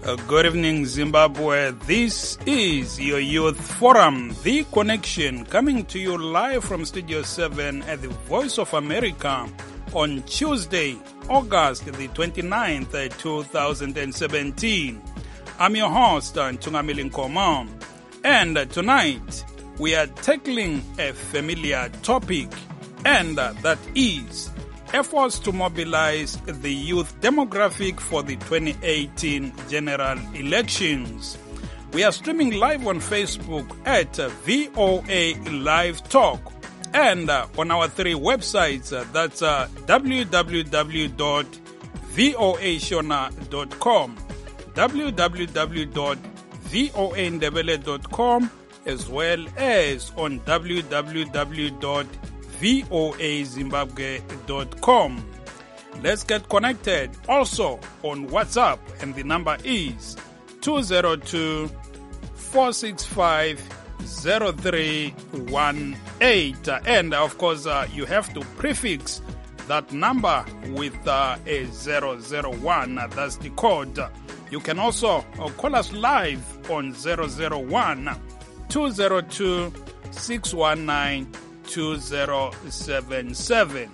Good evening, Zimbabwe. This is your Youth Forum, The Connection, coming to you live from Studio 7 at the Voice of America on Tuesday, August the 29th, 2017. I'm your host, Ntungamili Nkomo, and tonight we are tackling a familiar topic, and that is efforts to mobilize the youth demographic for the 2018 general elections. We are streaming live on Facebook at VOA Live Talk and on our three websites, that's www.voashona.com, www.voandebele.com, as well as on www.voazimbabwe.com. Let's get connected also on WhatsApp, and the number is 202-465-0318. And of course, you have to prefix that number with a 001. That's the code. You can also call us live on 001-202-619-2077.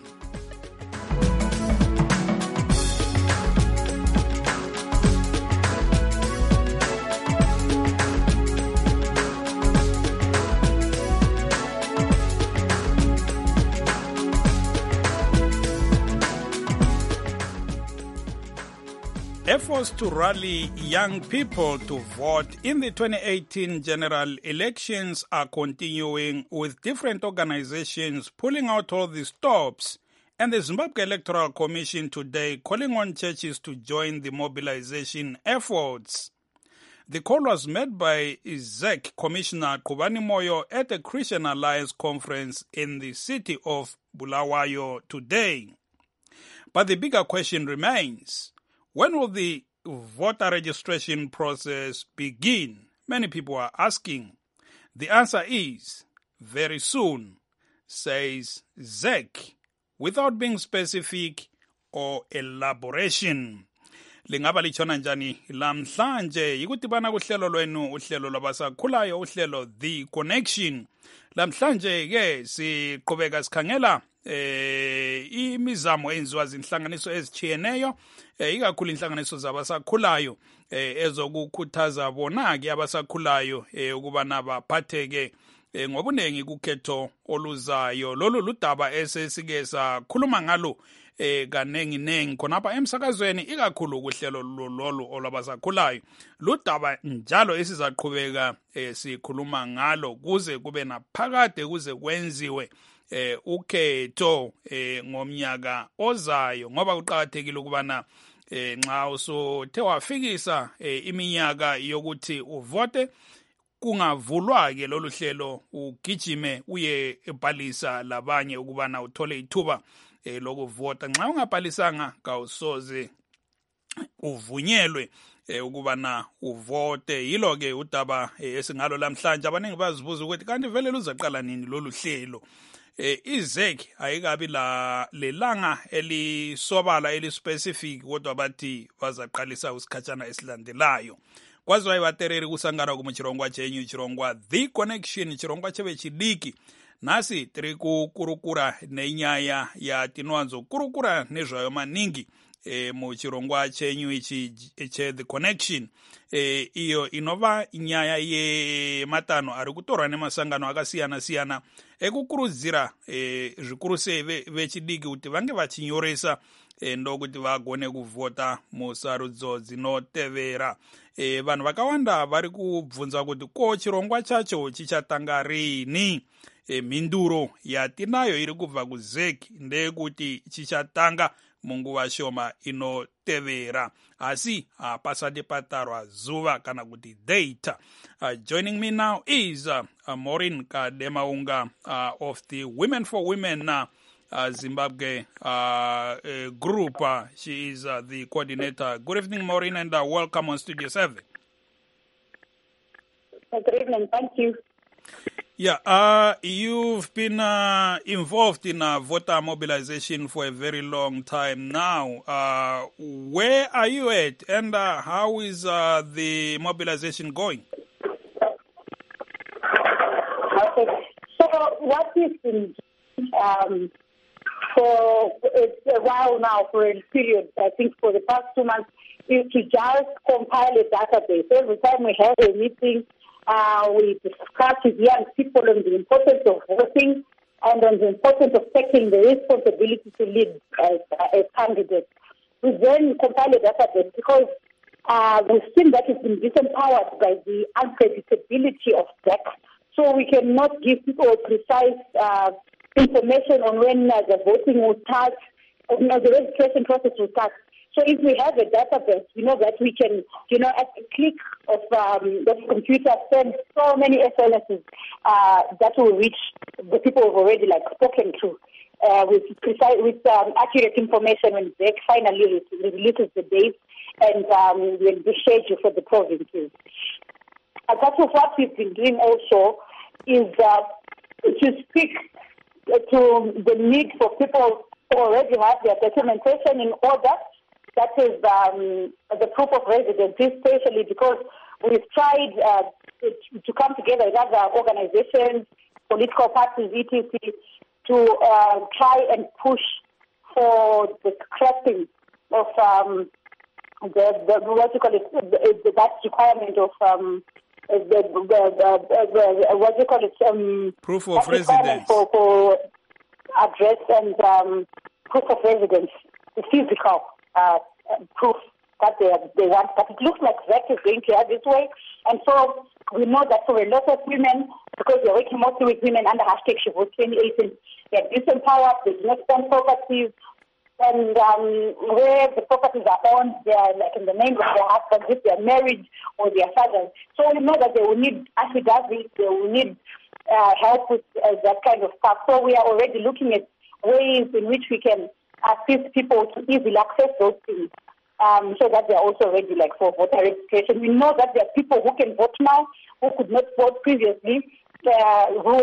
Efforts to rally young people to vote in the 2018 general elections are continuing, with different organizations pulling out all the stops, and the Zimbabwe Electoral Commission today calling on churches to join the mobilization efforts. The call was made by ZEC Commissioner Khubani Moyo at a Christian Alliance conference in the city of Bulawayo today. But the bigger question remains: when will the voter registration process begin? Many people are asking. The answer is very soon, says ZEC, without being specific or elaboration. Lingaba lichona njani lamhlanje yikudibana kuhlelo lwenu, uhlelo lwabasakhulayo, uhlelo The Connection. Lamhlanje ke siqhubeka sikhangela imizamo enziwa zinhlanganiso ezichiyeneyo, ikakhulu inhlanganiso zabasakhulayo ezokukhuthaza bona ke abasakhulayo ukubana baphatheke ngobuningi kukhetho oluzayo. Lolu ludaba esesike sakhuluma ngalo kanenginengi khonapha emsakazweni, ikakhulu kuhlelo lolu olwabasakhulayo. Ludaba njalo esizaqhubeka sikhuluma ngalo kuze kube naphakade, kuze kwenziwe ukhetho ngomnyaka ozayo, ngoba kuqakathekile ukubana nxa usothe wafikisa iminyaka yokuthi uvote, kungavulwa ke lolu hlelo ugijime uye ebhalisa labanye ukubana uthole ithuba lokuvota. Nxa ungabhalisanga kawusoze uvunyelwe ukubana uvote. Yilo ke udaba esingalo lamhlanje. Abaningi bazibuza ukuthi kanti vele luzaqala nini lolu hlelo. IZEC ayikabi lelanga elisobala elispecific, kodwa bathi bazaqalisa usikhatshana esilandelayo. Kwaziwa ibatereri kusangana kumuchirongwa chenyu, chirongwa The Connection, chirongwa cheve chidiki. Nasi tiri kukurukura nenyaya ya tinwanzo kurukura nezvayo maningi muchirongwa chenyu ichi che The Connection. Iyo inova nyaya yematano ari kutorwa nemasangano akasiyana siyana ekukurudzira zvikuru sei vechidiki kuti vange vachinyoresa ndokuti vagone kuvhota musarudzo dzinotevera. Vanhu vakawanda vari kubvunza kuti ko chirongwa chacho chichatanga rini? Mhinduro yatinayo iri kubva kuZEC ndeyekuti chichatanga munguva shoma inotevera, asi pasati patarwa zuva kana kuti date. Joining me now is Maureen Kademaunga of the Women for Women Zimbabwe group. She is the coordinator. Good evening, Maureen, and welcome on Studio 7. Good evening. Thank you. Yeah, you've been involved in voter mobilization for a very long time now. Where are you at, and how is the mobilization going? Okay. So what we've been for a while now, for a period, I think for the past 2 months, is to just compile a database. Every time we have a meeting, we discuss with young people on the importance of voting and on the importance of taking the responsibility to lead as candidates. We then compile a database because we've seen that it's been disempowered by the unpredictability of ZEC. So we cannot give people precise information on when the voting will start, the registration process will start. So if we have a database, we know that we can, at the click of the computer, send so many SLSs that will reach the people who've already spoken to with accurate information when ZEC finally releases the date and the schedule for the provinces. And that's what we've been doing also is to speak to the need for people who already have their documentation in order. That is the proof of residency, especially because we've tried to come together with other organizations, political parties, etc., to try and push for the scrapping of that requirement of proof of residence for address and proof of residence, the physical proof that they want. But it looks like ZEC is going to have this way, and so we know that for a lot of women, because we're working mostly with women under hashtag #SheVotes2018, they're disempowered, they do not own properties, and where the properties are owned, they are in the name of their husbands, if they're married or their fathers. So we know that they will need affidavits, they will need help with that kind of stuff. So we are already looking at ways in which we can assist people to easily access those things, so that they are also ready for voter registration. We know that there are people who can vote now, who could not vote previously, who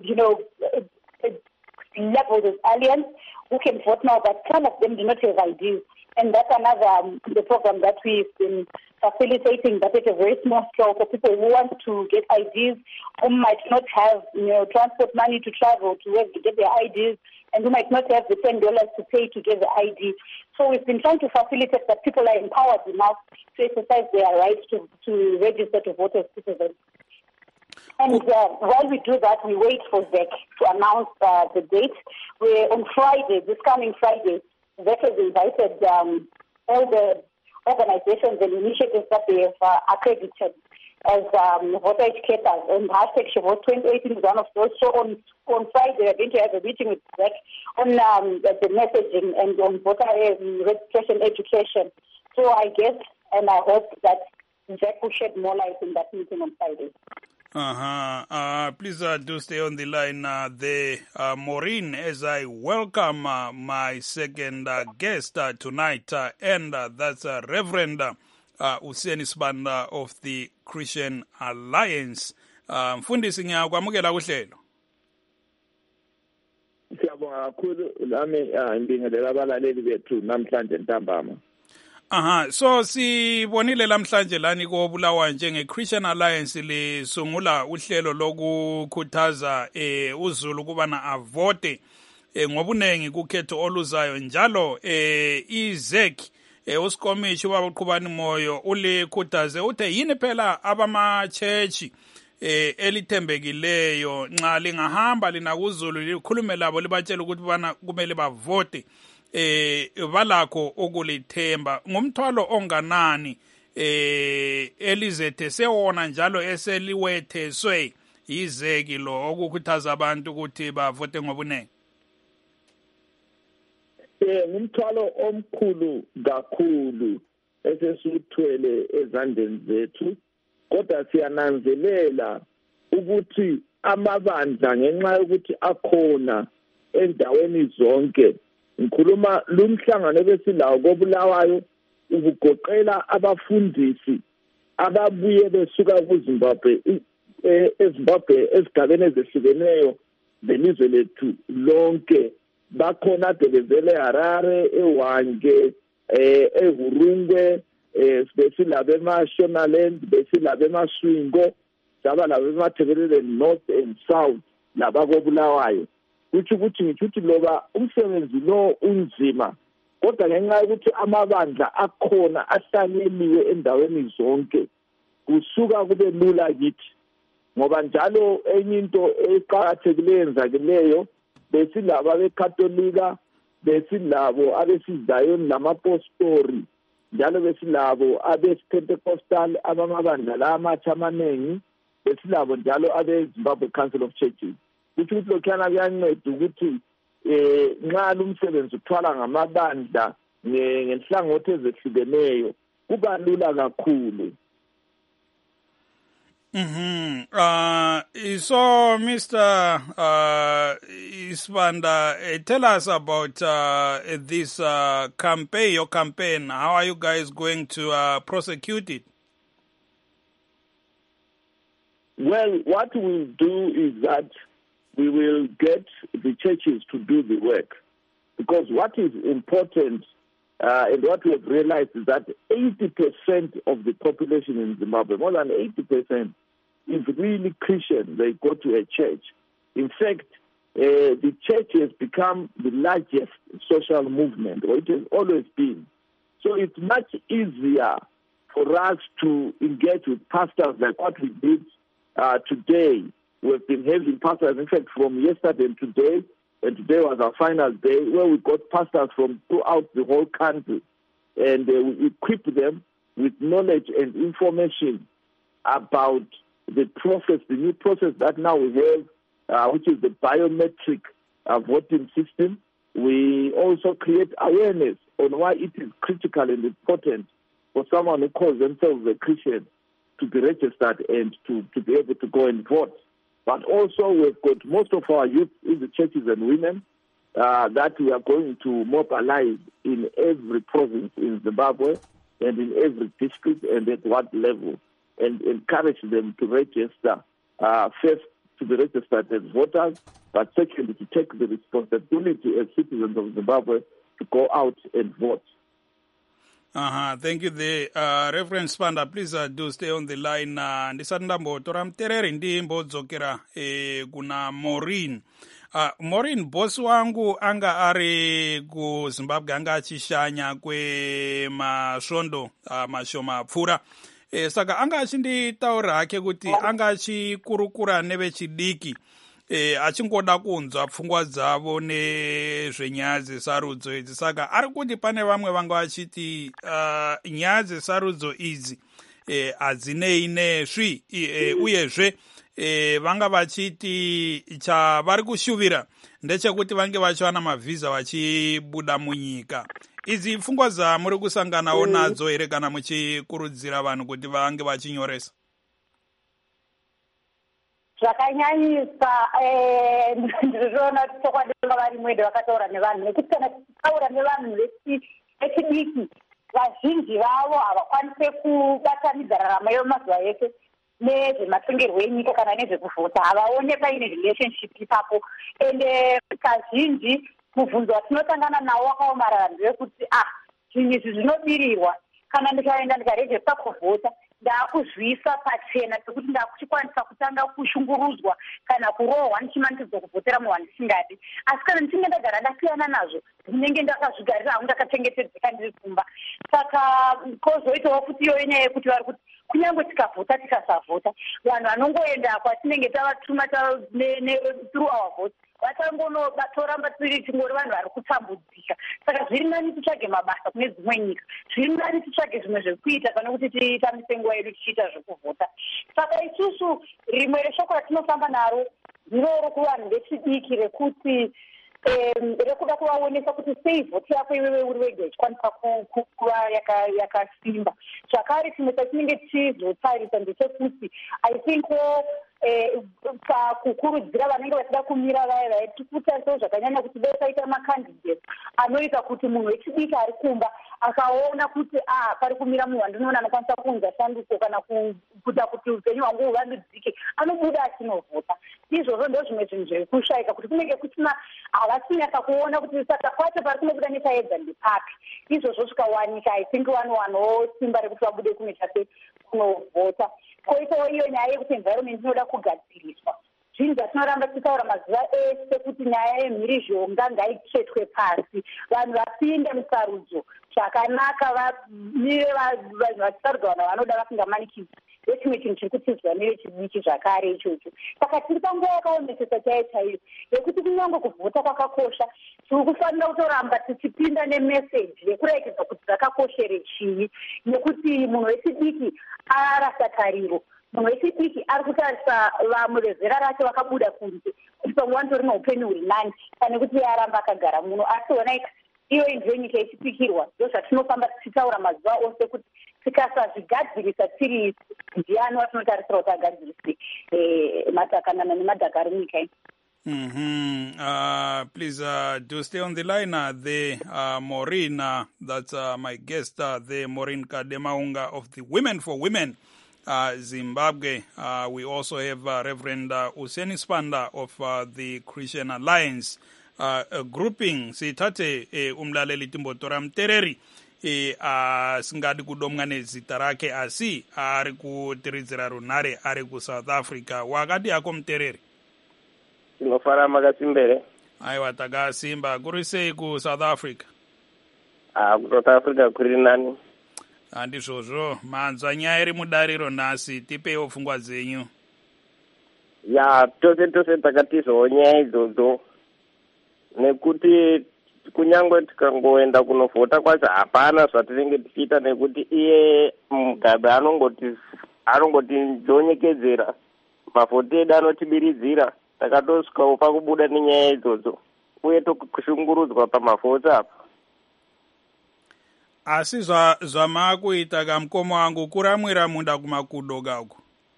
leveled as aliens, who can vote now, but some of them do not have IDs. And that's another the program that we've been facilitating, but at a very small scale for people who want to get IDs, who might not have transport money to travel to where to get their IDs, and who might not have the $10 to pay to get the ID. So we've been trying to facilitate that people are empowered enough to exercise their right to register to vote as citizens. And while we do that, we wait for ZEC to announce the date. We're on Friday, this coming Friday, ZEC has invited all the organizations and initiatives that they have accredited as voter educators, and hashtag #SheVotes2018 is one of those. So on Friday, we're going to have a meeting with ZEC on the messaging and on voter registration education. So I guess and I hope that ZEC will shed more light in that meeting on Friday. Please do stay on the line there, Maureen, as I welcome my second guest tonight, and that's Reverend Useni Sibanda of the Christian Alliance. Mfundisi, ngiyakwamukela kuhlelo. Siyabonga kakhulu lami ngibingelela abalaleli bethu namhlanje ntambama. So sibonile lamhlanje lani koBulawayo njenge-Christian Alliance lisungula uhlelo lokukhuthaza uZulu kubana avote ngobunengi kukhetho oluzayo, njalo iZEC uSikomishi ubaba uqhubani moyo ulikhuthaze uthe yini phela abama-church elithembekileyo nxa lingahamba lina kuZulu likhulume labo libatshela ukuthi bana kumele bavote balakho ukulithemba. Ngumthwalo onganani elizethe sewona njalo eseliwetheswe yizeki lo okukhuthaza abantu ukuthi bavote ngobunengi? Ngumthwalo omkhulu kakhulu esesithwele ezandleni zethu, kodwa siyananzelela ukuthi amabandla ngenxa yokuthi akhona endaweni zonke. Ngikhuluma lumhlangano besilawo koBulawayo ubugoqela abafundisi ababuye besuka kuZimbabwe eZimbabwe esigabeni ezehlukeneyo zelizwe lethu lonke bakhona belevele Harare eWange eHurungwe besilabo eMashonaland besilabo eMaswingo saba labo eMathebelele North and South labakobulawayo ukuthi ngithi loba umsebenzi lo unzima kodwa ngenxa yokuthi amabandla akhona ahlanyeliwe endaweni zonke kusuka kube lula kithi ngoba njalo enye into eqhakathekileyo enzakileyo besilabo abekatolika besilabo abesizayoni namapostori njalo besilabo abePentecostal abamabandla la amatsha amanengi besilabo njalo abeZimbabwe Council of Churches ukuthi lokhana kuyanceda ukuthi nxa lumsebenzi uthwala ngamabandla ngenhlangothi ezehlukeneyo kuba lula kakhulu. So Mr. Sibanda, tell us about this campaign, your campaign. How are you guys going to prosecute it? Well, what we'll do is that we will get the churches to do the work. Because what is important and what we have realized is that 80% of the population in Zimbabwe, more than 80%, is really Christian. They go to a church. In fact, the church has become the largest social movement, or it has always been. So it's much easier for us to engage with pastors like what we did today. We've been having pastors, in fact, from yesterday and today was our final day, where we got pastors from throughout the whole country, and we equip them with knowledge and information about the process, the new process that now we have, which is the biometric voting system. We also create awareness on why it is critical and important for someone who calls themselves a Christian to be registered and to be able to go and vote. But also we've got most of our youth in the churches and women that we are going to mobilize in every province in Zimbabwe and in every district and at what level, and encourage them to register, first to be registered as voters, but secondly to take the responsibility as citizens of Zimbabwe to go out and vote. Thank you there. Reverend Sibanda, please do stay on the line. Ndisati ndambotora mtereri ndimbodzokera kuna Maureen. Maureen, boss wangu anga ari ku Zimbabwe anga achishanya kwemasvondo mashoma pfura. Saka anga achinditaura hake kuti anga achikurukura nevechidiki achingoda kunzwa pfungwa dzavo nezvenyaya dzesarudzo idzi. Saka ari kuti pane vamwe vanga vachiti nyaya dzesarudzo idzi hadzinei nesvi, uyezve vanga vachiti chavari kushuvira ndechekuti vange vachiwana mavhiza vachibuda munyika. Idzi pfungwa dzamuri kusanganawo nadzo here kana muchikurudzira vanhu kuti vange vachinyoresa? Zvakanyanyisa ndizvona chokwadi vanga vari mwede vakataura nevanhu, nekuti kana tichitaura nevanhu vechidiki vazhinji vavo havakwanise kubatanidza rarama yemazuva ese nezvematongerwo enyika kana nezvekuvhota, havaone paine relationship ipapo. Ende kazhinji mubvunzo watinotangana nawo wakaomarara ndewekuti zvinhu izvi zvinobirirwa. Kana ndikaenda ndikarejesta kuvhota ndakuzvisa pachena pekuti ndakuchikwanisa kutanga kushungurudzwa kana kurohwa ndichimanikidzwa kuvhotera munhu wandisingadi. Asi kana ndichinge ndagara ndasiyana nazvo ndinenge ndakazvigarira hangu ndakachengetedzeka ndiri kumba. Saka kozoitawo kuti iyo nyaya yekuti vari kuti kunyange tikavhota tikasavhota, vanhu vanongoenda kwatinenge tavatuma through our vote vatangonotoramba tingori vanhu vari kutambudzika. Saka zviri nani titsvage mabasa kune dzimwe nyika, zviri nani titsvage zvimwe zvekuita pane kuti titamise nguva yedu tichiita zvekuvhota. Saka isusu rimwe reshoko ratinofamba naro ndiro kuvanhu vechidiki rekuti rekuda kuvaonesa kuti sei vhoti yako iwewe uri wega ichikwanisa kuva yakasimba. Zvakare chimwe chatinenge tichizotarisa ndechekuti I think pakukurudzira vanenge vachida kumira vaya vaitiputsaso zvakanyanya kuti dai paita makandidates anoita kuti munhu wechidiki ari kumba akaona kuti pari kumira munhu wandinoona anokwanisa kuunza shanduko kana kuita kuti upenyu hwangu huvandudzike, anobuda achinovhota. Izvozvo ndo zvimwe zvinhu zviri kushaika, kuti kunenge kusina havasinyasa kuona kuti saka kwacho pari kunobuda nechaedza ndepapi. Izvozvo zvikawanika, I think vanhu simba rekuti vabude kumwe chake kunovhota. Koitawo iyo nyaya yekuti environment inoda kugadziriswa. Zvinhu zvatinoramba tichitaura mazuva ese kuti nyaya yemhirizhonga ngaitsvetwe pasi, vanhu vapinde musarudzo zvakanaka, vamire vanhu vachisarudza vanhu vanoda vasingamanikidzwi. Ndechimwe chinhu chiri kutizwa nevechidiki zvakare ichocho. Saka tiri panguva yakaomesesa chaiyo yekuti kunyange kuvhota kwakakosha, tiri kufanira kutoramba tichipinda nemeseji yekurekeza kuti zvakakoshere chii, nekuti munhu wechidiki arasa tariro. Munhu wechidiki ari kutarisa vamwe vezera racho vakabuda kunze kuti pamwe wanitori neupenyu huri nani pane kuti aramba akagara muno. Asi onai iyo inzve nyika ichipikirwa, ndo zvatinofamba tichitaura mazuva ose kuti tikasazvigadzirisa tiri ndiani watinotarisira kuti agadzirise matakanana nemadhaka ari munyika ino. Please do stay on the line there, Maureen. That's my guest there, Maureen Kademaunga of the Women for Women Zimbabwe. We also have Reverend Useni Spanda of the Christian Alliance grouping. Sithathe umlaleli Timbotora Mtereri singadi kudomwa nezita rake asi ari kutiridzira runhare ari kuSouth Africa. Wakati yako Mtereri? Tinofara makasimbere. Aiwa, takasimba. Kuri sei kuSouth Africa? kuSouth Africa kuri nani? Handizvozvo, manzwa nyaya iri mudariro nhasi, tipewo pfungwa dzenyu. Ya, tose takatizowo nyaya idzodzo, nekuti kunyangwe tikangoenda kunovhota kwacho hapana zvatinenge tichiita, nekuti iye Mugabe anongoti njonyekedzera, mavhoti edu anotibiridzira, takatosvikawo pakubuda nenyaya idzodzo uye tokushungurudzwa pamavhoti apa. Asi zvamakuita kamukoma wangu kuramwira munda kumakudo kako.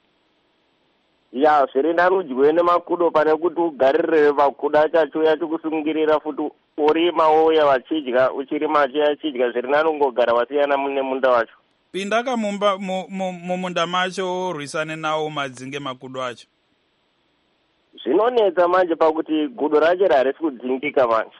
Ya, zviri narudyi nemakudo pane kuti ugaririre makudo achacho yachikusungirira futi urima wouya vachidya, uchirima achidya, zviri nanongogara wasiyana nemunda wacho. Pinda mumunda macho urwisane nawo madzinge makudo acho. Zvinonetsa manje pakuti gudo racho harisi kudzingika manje.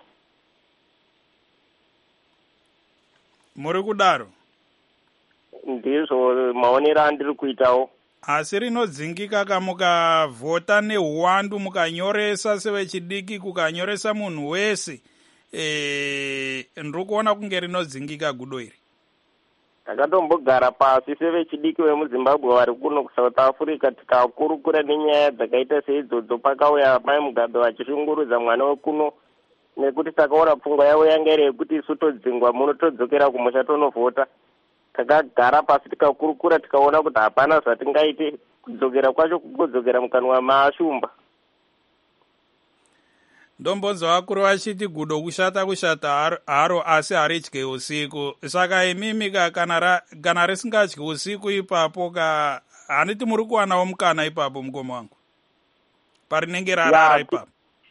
Muri kudaro? Ndizvo maonero andiri kuitawo. Asi rinodzingika kamukavhota nehuwandu mukanyoresa sevechidiki, kukanyoresa munhu wese, ndiri kuona kunge rinodzingika gudo iri. Takatombogara pasi sevechidiki vemuZimbabwe vari kuno kuSouth Africa tikakurukura nenyaya dzakaita seidzodzo, pakauya mai Mugabe vachishungurudza mwana wekuno, nekuti takaona pfungwa yavo yanga iri yekuti isu todzingwa muno todzokera kumusha tonovhota. Takagara pasi tikakurukura tikaona kuti hapana zvatingaite, kudzokera kwacho kudzokera mukanwa maashumba. Ndombonzwa vakuru vachiti gudo kushata haro asi haridye usiku. Saka imimi kana risingadyi usiku ipapo handiti muri kuwanawo mukana ipapo mukoma wangu parinenge rarara ipapo.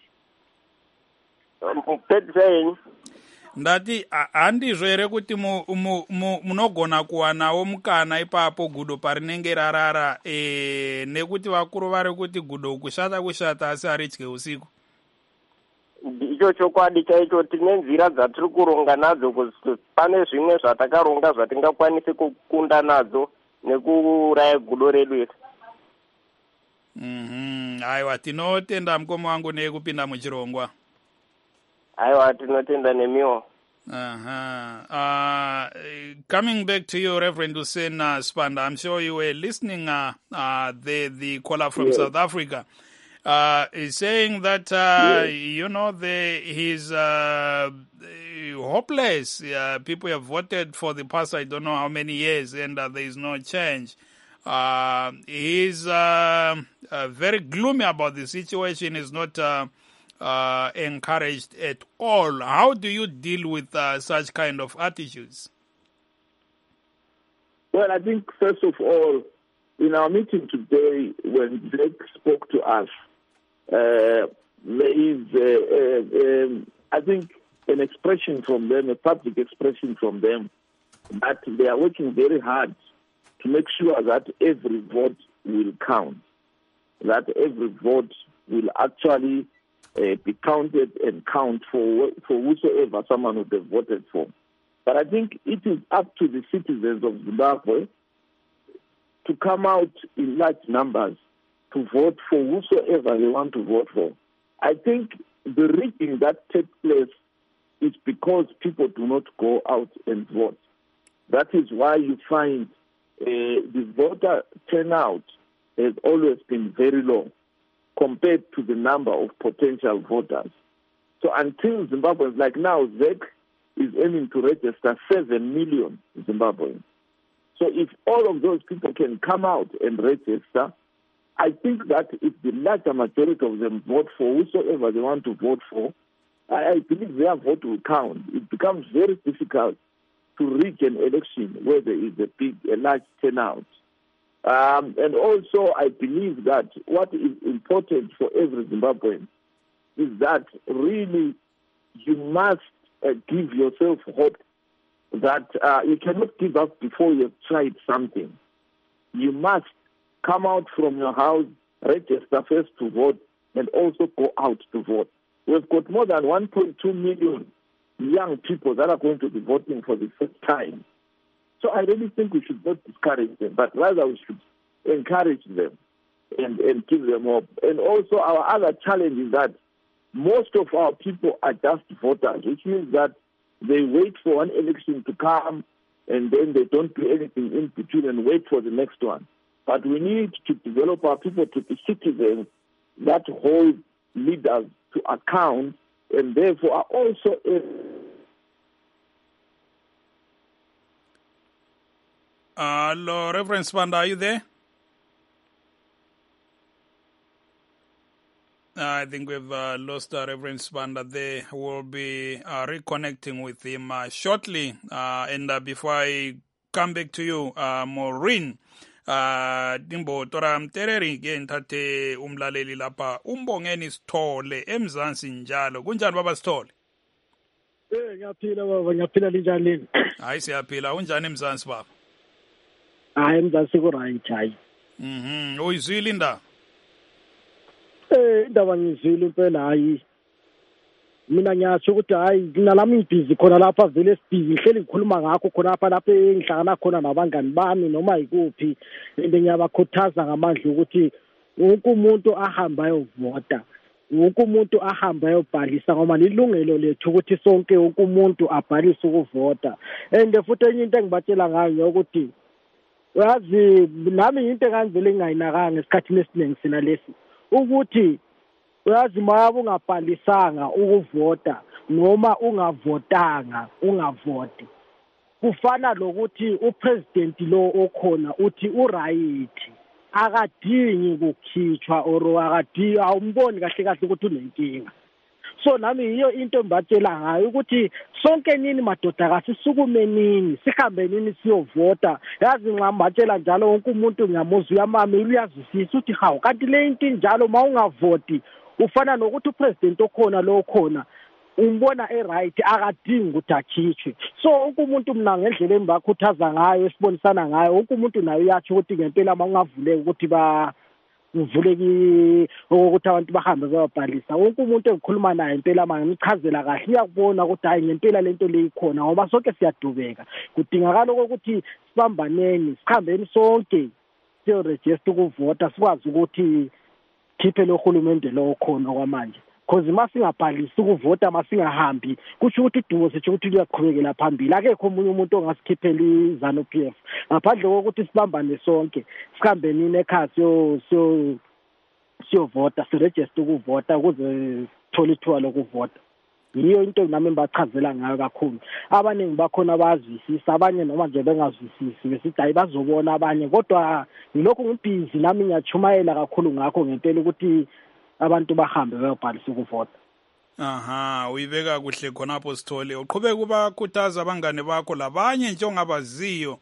Pedzisa henyu ndati handizvo here kuti munogona kuwanawo mukana ipapo gudo parinenge rarara, nekuti vakuru vari kuti gudo kushata asi haridye usiku. Icho chokwadi chaicho, tine nzira dzatiri kuronga nadzo, pane zvimwe zvatakaronga zvatingakwanisi kukunda nadzo nekuuraya gudo redu iri. Aiwa, tinotenda mukoma wangu nekupinda muchirongwa. Aiwa, tinotenda nemiwo. Coming back to you, Reverend Hussein Spanda, I'm sure you were listening the caller from South Africa. Is saying that he's hopeless. People have voted for the past I don't know how many years, and there is no change. He's very gloomy about the situation. He's not encouraged at all. How do you deal with such kind of attitudes? Well, I think first of all, in our meeting today, when Zek spoke to us, there is, I think, an expression from them, a public expression from them, that they are working very hard to make sure that every vote will count, that every vote will actually be counted and count for whosoever someone would have voted for. But I think it is up to the citizens of Zimbabwe to come out in large numbers to vote for whosoever they want to vote for. I think the rigging that takes place is because people do not go out and vote. That is why you find the voter turnout has always been very low compared to the number of potential voters. So until Zimbabweans, like now, ZEC is aiming to register 7 million Zimbabweans. So if all of those people can come out and register, I think that if the larger majority of them vote for whosoever they want to vote for, I believe their vote will count. It becomes very difficult to rig an election where there is a large turnout. And also, I believe that what is important for every Zimbabwean is that really you must give yourself hope that you cannot give up before you've tried something. You must come out from your house, register first to vote, and also go out to vote. We've got more than 1.2 million young people that are going to be voting for the first time. So I really think we should not discourage them, but rather we should encourage them and give them hope. And also our other challenge is that most of our people are just voters, which means that they wait for one election to come and then they don't do anything in between and wait for the next one. But we need to develop our people to be citizens that hold leaders to account and therefore are also Hello, Reverend Sibanda, are you there? I think we've lost Reverend Sibanda there. We'll be reconnecting with him shortly. And before I come back to you, Maureen, Dimbo Tora Mtereri ke ngithathe umlaleli lapha umbongeni Sithole eMzansi njalo kunjani baba Sithole? Ngiyaphila baba, ngiyaphila linjani? Hayi siyaphila, unjani eMzansi baba? Hayi eMzansi ku right hayi. Uyizwile indaba? Indaba ngizwile impela hayi. Mina ngiyathi ukuthi hayi nalami ngibhizi khona lapha vele sibhizi ngihleli ngikhuluma ngakho khona lapha engihlangana khona nabangani bami noma yikuphi ende ngiyabakhuthaza ngamandla ukuthi wonke umuntu ahamba ayovota, wonke umuntu ahamba ayobhalisa ngoba lilungelo lethu ukuthi sonke wonke umuntu abhalise ukuvota. Ende futhi enye into engibatshela ngayo ukuthi yazi nami into engangivele ngingayinakanga esikhathini esiningi sina lesi ukuthi uyazi mayabe ungabhalisanga ukuvota noma ungavotanga ungavoti kufana lokuthi upresident lo okhona uthi uright akadingi kukhitshwa or akadingi awumboni kahle kahle ukuthi unenkinga. So nami iyo into engibatshela ngayo ukuthi sonke nini madoda kasisukume nini sihambe nini siyovota. Yazi ngibatshela njalo wonke umuntu ngiyamuzwa uyamama uyazwisisa ukuthi hawu kanti le into njalo mawungavoti ufana nokuthi upresident okhona lo khona umbona right akadingi ukuthi akhitshwe. So wonke umuntu mina ngendlela engibakhuthaza ngayo esibonisana ngayo wonke umuntu nayo uyathi ukuthi ngempela mawungavuleka ukuthi uvuleki ukuthi abantu bahambe bayobhalisa. Wonke umuntu engikhuluma naye impela manje ngichazela kahle uyakubona ukuthi hayi ngempela lento leyikhona ngoba sonke siyadubeka. Kudingakala ukuthi sibambaneni sikhambeni sonke siyoregister ukuvota sikwazi ukuthi khiphe lo hulumende lo khona kwamanje. Because masingabhalisi ukuvota masingahambi kusho ukuthi idumo sethu ukuthi liyaqhubekela phambili. Akekho omunye umuntu ongasikhiphela iZANU-PF ngaphandle kokuthi sibambane sonke sikhambe nini ekhaya siyovota siregister ukuvota ukuze sithole ithuba lokuvota. Yiyo into nami ngibachazela ngayo kakhulu. Abaningi bakhona abazwisisa abanye noma nje bengazwisisi besithi hayi bazobona abanye kodwa ngilokho ngibhizi nami ngiyachumayela kakhulu ngakho ngempela ukuthi abantu bahambe bayobhalisa ukuvota. Aha, uyibeka kuhle khonapho Sithole. Uqhubeka ukubakhuthaza abangane bakho labanye nje ongabaziyo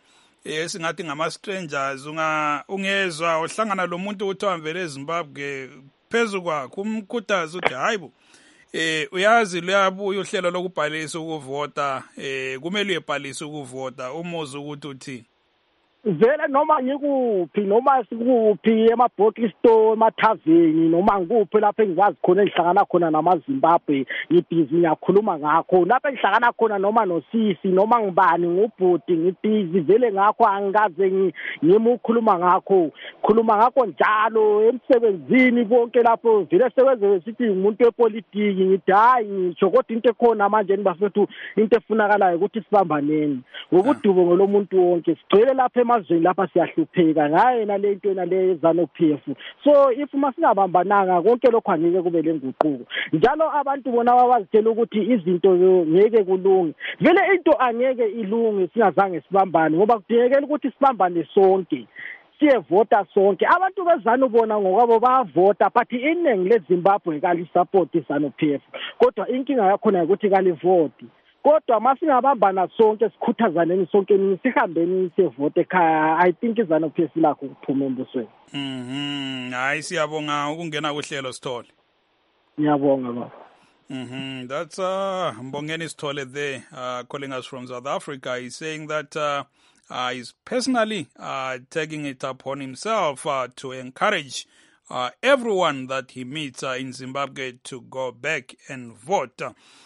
singathi ngama-strangers ungezwa uhlangana lo muntu uthiwa mvele eZimbabwe phezu kwakho umkhuthaza uthi hayi bo uyazi luyabuya uhlelo lokubhalisa ukuvota kumele uyebhalisa ukuvota umuzi ukuthi uthini vele noma ngikuphi noma sikuphi emabhokisi store emathaveni noma ngikuphi lapho engizazi khona engihlangana khona namaZimbabwe ngibhizi ngiyakhuluma ngakho lapho engihlangana khona noma nosisi noma ngibani ngubhudi ngibhizi vele ngakho angikaze ngimukhuluma ngakho khuluma ngakho njalo emsebenzini bonke lapho vele sewenze sithi umuntu wepolitiki ngithi hayi ngisho kodwa into ekhona manje nibafethu into efunakalayo ukuthi sibambaneni ngokudubo ngolomuntu wonke sigcwele lapha emazweni lapha siyahlupheka ngaye nalento nale ZANU-PF so if masingabambananga konke lokho angeke kube lenguquko njalo abantu bona babazitshela ukuthi izinto ngeke kulunge vele into angeke ilunge singazange sibambane ngoba kudingekela ukuthi sibambane sonke siyevota sonke abantu bezanu bona ngokwabo bayavota but iningi leZimbabwe kalisupport iZANU-PF kodwa inkinga yakhona ukuthi kalivoti kodwa masingabambana sonke sikhuthazaneni sonke sihambeni siyevote ekhaya I think iZANU-PF lakho kuphuma embusweni hayi siyabonga ukungena kuhlelo Sithole ngiyabonga baba that's Mbongeni Sithole there calling us from South Africa. He's saying that he's personally taking it upon himself to encourage everyone that he meets in Zimbabwe to go back and vote.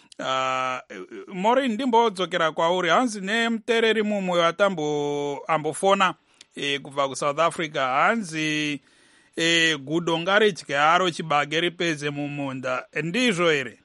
Mori ndimbodzokera kwauri hanzi nemtereri mumwe ambofona kubva kuSouth Africa hanzi gudo ngaridye haro chibage ripedze mumunda ndizvo here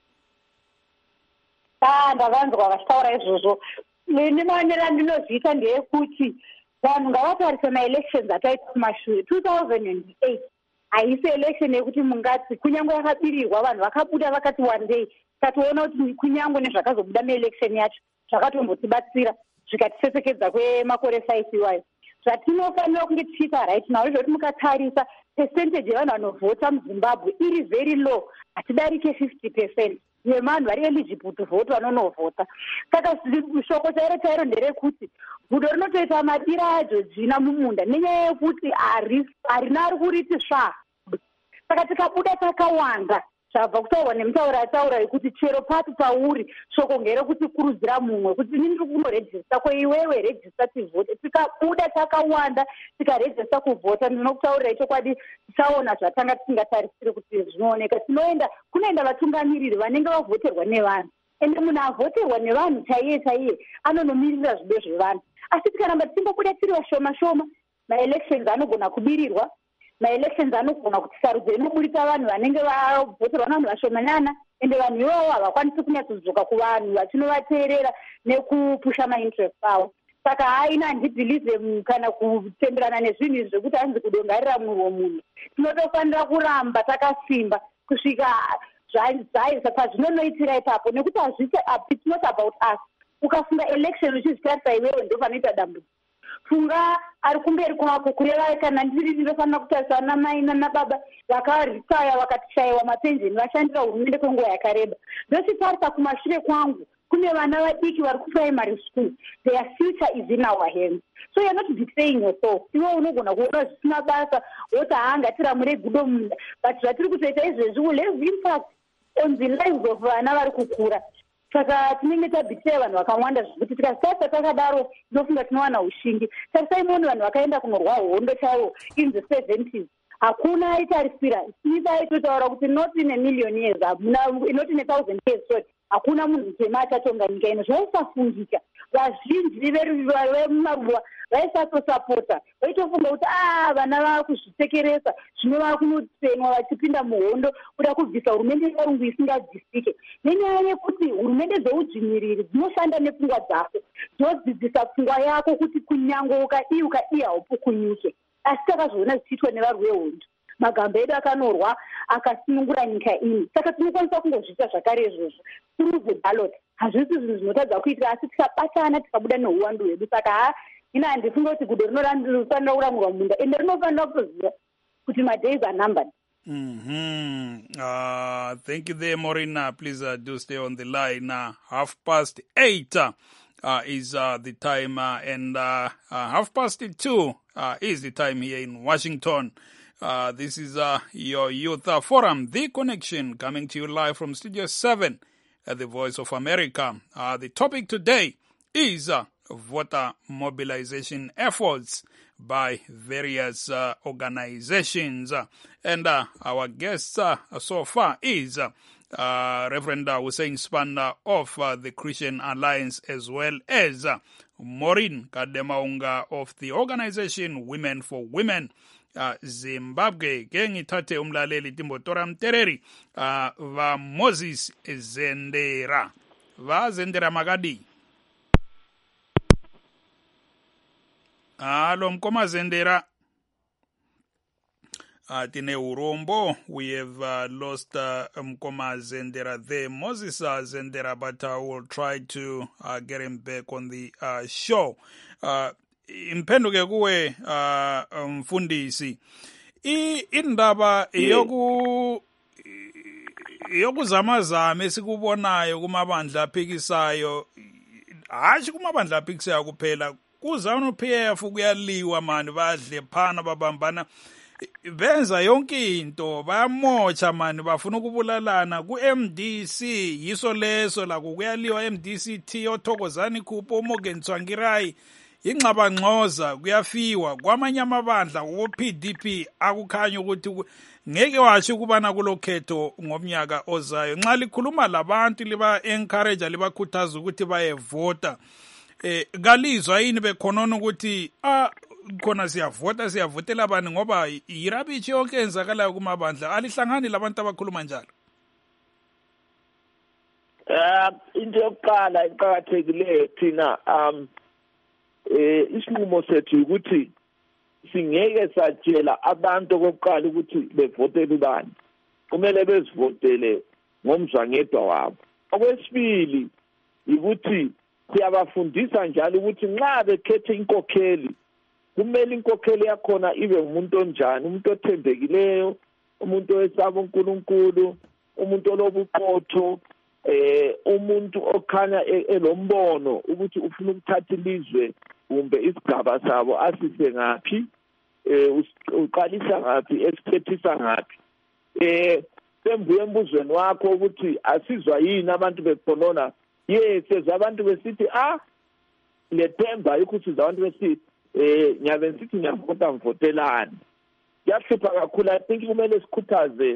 ndavanzwa vachitaura izvozvo nemaonero andinozviita ndeyekuti vanhu ngavatarise maelections ataita kumashure 2008 haisi election yekuti mungati kunyange yakabirirwa vanhu vakabuda vakati one day tatoona kuti kunyange nezvakazobuda meelection yacho zvakatombotibatsira zvikatisesekedza kwemakore 5 iwayo zvatinofanira kunge tichiita right now izvoti mukatarisa percentage yevanhu vanovhota muZimbabwe iri very low hatidarike 50% yevanhu vari eligible to vote vanonovhota saka shoko chairo nderekuti gudo rinotoita madira adzo dzina mumunda nenyaya yekuti harina ari kuriti sva saka tikabuda takawanda zvabva kutaurwa nemutauri ataura yekuti chero pati pauri shoko ngerekuti kurudzira mumwe kuti ini ndiri kunorejista kweiwewe rejista tivhote tikabuda takawanda tikarejista kuvhota ndinokutaurira chokwadi tichaona zvatanga tisingatarisiri kuti zvinooneka kunoenda vatungamiriri vanenge vavhoterwa nevanhu ende munhu avhoterwa nevanhu chaiye anonomirira zvido zvevanhu asi tikaramba tichingobuda tiri vashoma shoma maelections anogona kubirirwa maelections anogona kuti sarudzo inoburisa vanhu vanenge vavhoterwa navanhu vashomanyana ende vanhu ivavo havakwanisi kunyatsodzoka kuvanhu vachinovateerera nekupusha mainterest avo saka haina handibhilive kana kutenderana nezvinhu izvi zvekuti hanzi kudongarira murwo munhu tinotofanira kuramba takasimba kusvika zvaisa pazvinonoitira ipapo nekuti hazvisi it's not about us ukafunga election uchizvitarisa iwewe ndo panoita dambudziko funga ari kumberi kwako kureva kana ndiri ndinofanira kutarisana namai nanababa vakaritaya vakatishayiwa mapensheni vashandira hurumende kwenguva yakareba ndochitarisa kumashure kwangu kune vana vadiki vari kuprimary school their future is in our hands so you're not betraying yourself iwe unogona kuona zvisina basa woti haangatira gudo munda but zvatiri kutoita izvezvi will have impact on the lives of vana vari kukura saka tinenge tabhitira vanhu vakawanda zvekuti tikasasa takadaro tinofunga tinowana ushingi tarisai muone vanhu vakaenda kunorwa hondo chaivo in the 70s hakuna aitarisira isa aitotaura kuti not in a million years not in a 1,000 years sorry hakuna munhu mutema achatonga nyika ino zvaisafungika vazhinji vemumaruva vaisatosapota vaitofunga kuti vana vava kuzvitekeresa zvino vava kunotenwa vachipinda muhondo kuda kubvisa hurumende yevarungu isingabvisike nenyaya yekuti hurumende dzeudzvinyiriri dzinoshanda nepfungwa dzako dzodzidzisa pfungwa yako kuti kunyange ukadii haupo kunyuke asi takazviona zvichiitwa nevarwi vehondo magambo edu akanorwa akasunungura nyika ini saka tinokwanisa kungozviita zvakare izvozvo through the ballot hazvisi zvinhu zvinotadza kuitira asi tikabatana tikabuda neuwandu hwedu saka ina handifunga kuti gudo rinofanira kuramurwa munda ende rinofanira kutoziva kuti madays are numbered. Thank you there, Morina. Please do stay on the line. 8:30 is the time, and 2:30 is the time here in Washington. This is your Youth Forum, The Connection, coming to you live from Studio 7 at the Voice of America. The topic today is voter mobilization efforts by various organizations. And our guest so far is Reverend Hussein Spanda of the Christian Alliance, as well as Maureen Kademaunga of the organization Women for Women Zimbabwe. Ke ngithathe umlaleli Timbotora Mtereri va Moses Zendera. Va Zendera Magadi. Hello, Mkoma Zendera. Tine Urombo, we have lost Mkoma Zendera there. Moses Zendera, but we'll try to get him back on the show. Impenduke kuwe mfundisi. Indaba yokuzamazama esikubonayo kumabandla aphikisayo, hashi kumabandla aphikisayo kuphela, kuZANU-PF kuyaliwa mani, badle phana babambana, benza yonke into, bayamotsha mani, bafuna ukubulalana ku-MDC. Yiso leso la kuyaliwa MDCT, oThokozani Khupho, uMorgan Tsvangirai, ingxabangxoza, kuyafiwa kwamanye amabandla ku-PDP. Akukhanya ukuthi ngeke washo ukubana kulokhetho ngomnyaka ozayo. Nxa likhuluma labantu liba encourage, libakhuthaza ukuthi bayevota, kalizwa yini bekhonona ukuthi khona siyavotela abantu, ngoba yirabithi yonke enzakalayo kumabandla? Alihlangani labantu abakhuluma njalo. Into yokuqala eqakathekileyo thina isinqumo sethu ukuthi singeke satshela abantu okokuqala ukuthi bevotele ubani, kumele bezivotele ngomzwangedwa wabo. Okwesibili ukuthi siyabafundisa njalo ukuthi nxa bekhethe inkokheli, kumele inkokheli yakhona ibe umuntu onjani, umuntu othembekileyo, umuntu owesaba uNkulunkulu, umuntu olobuqotho, umuntu okhanya elombono ukuthi ufuna ukuthatha ilizwe kumbe isigaba sabo asise ngaphi, uqalisa ngaphi, esiphethisa ngaphi. Sembuye embuzweni wakho ukuthi asizwa yini abantu bekhonona. Yes, abantu besithi lethemba ukuthi abantu besithi nyabe sithi nyavota mvotelani. Yahlupha kakhulu. I think kumele sikhuthaze